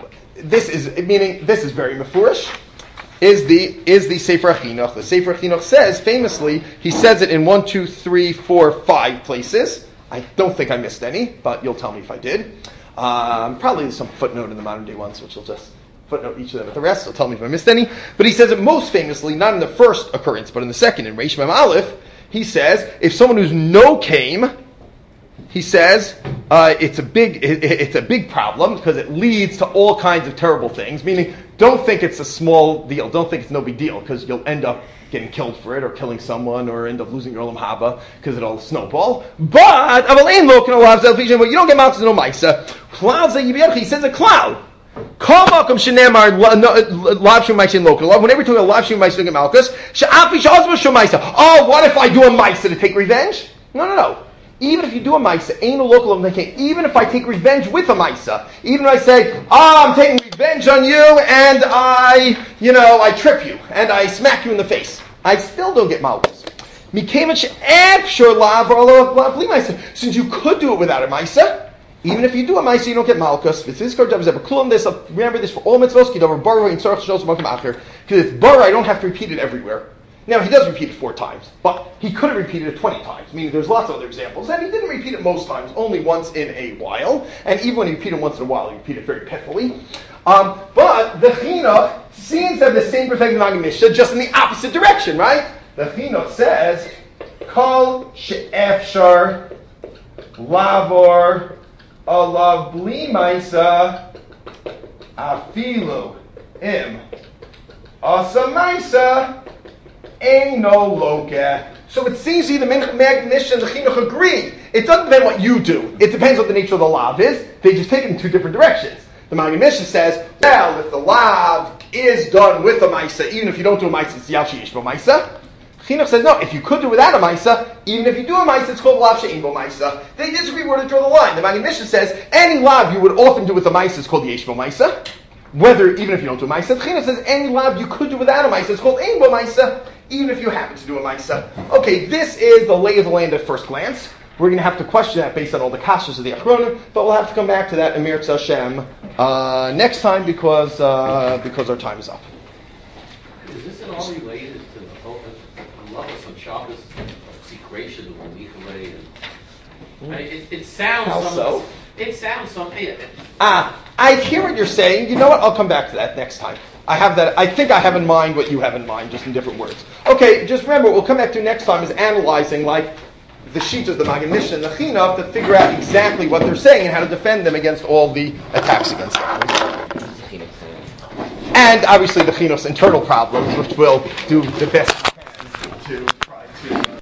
Speaker 1: very mefurish, is the Sefer Chinuch. The Sefer Chinuch says, famously, he says it in 1, 2, 3, 4, 5 places. I don't think I missed any, but you'll tell me if I did. Probably some footnote in the modern day ones, which will just footnote each of them. But the rest will tell me if I missed any. But he says it most famously, not in the first occurrence, but in the second, in Reish Mem Aleph, he says, if someone who's no came, he says, it's a big problem because it leads to all kinds of terrible things. Meaning, don't think it's a small deal. Don't think it's no big deal because you'll end up getting killed for it or killing someone or end up losing your olam haba because it'll snowball. But you don't get mountains no ma'isa. He says a cloud. Whenever you're talking about lav shum ma'isa malchus, oh, what if I do a ma'isa to take revenge? No. Even if you do a ma'isa, ain't a local of even if I take revenge with a ma'isa, even if I say, I'm taking revenge on you, and I trip you, and I smack you in the face, I still don't get malchus. Since you could do it without a ma'isa, even if you do a ma'isa, you don't get malchus. Remember this for all mitzvos, because it's bara, I don't have to repeat it everywhere. Now, he does repeat it 4 times, but he could have repeated it 20 times, meaning there's lots of other examples, and he didn't repeat it most times, only once in a while, and even when he repeated it once in a while, he repeated it very pitifully. But the Chinuch seems to have the same perspective on Mishnah, just in the opposite direction, right? The Chinuch says, Kol she'efshar lavor alav bli ma'isa afilu im asa ma'isa Eino loke. So it seems either Mishnah and the Chinuch agree. It doesn't depend what you do. It depends what the nature of the lav is. They just take it in 2 different directions. The Maggid Mishnah says, well, if the lav is done with a ma'isa, even if you don't do a ma'isa, it's yav she'yesh bo ma'isa. Chinuch says, no, if you could do without a ma'isa, even if you do a ma'isa, it's called lav she'ein bo ma'isa. They disagree where to draw the line. The Maggid Mishnah says, any lav you would often do with a ma'isa is called yesh bo ma'isa. Whether, even if you don't do a ma'isa. Chinuch says, any lav you could do without a ma'isa, it's called ein bo ma'isa, even if you happen to do a ma'isa. Okay, this is the lay of the land at first glance. We're going to have to question that based on all the kashas of the Achronim, but we'll have to come back to that Emir Hashem next time because our time is up.
Speaker 4: Is this at all related to the whole Lavos on Shabbos, secretion of Michale? It sounds
Speaker 1: How so?
Speaker 4: It sounds something.
Speaker 1: I hear what you're saying. You know what? I'll come back to that next time. I have that. I think I have in mind what you have in mind, just in different words. Okay, just remember, what we'll come back to next time is analyzing, like, the Shitas, the Maggid Mishnah, and the Chinuch, to figure out exactly what they're saying and how to defend them against all the attacks against them. And obviously the Chinuch's internal problems, which we'll do the best we can to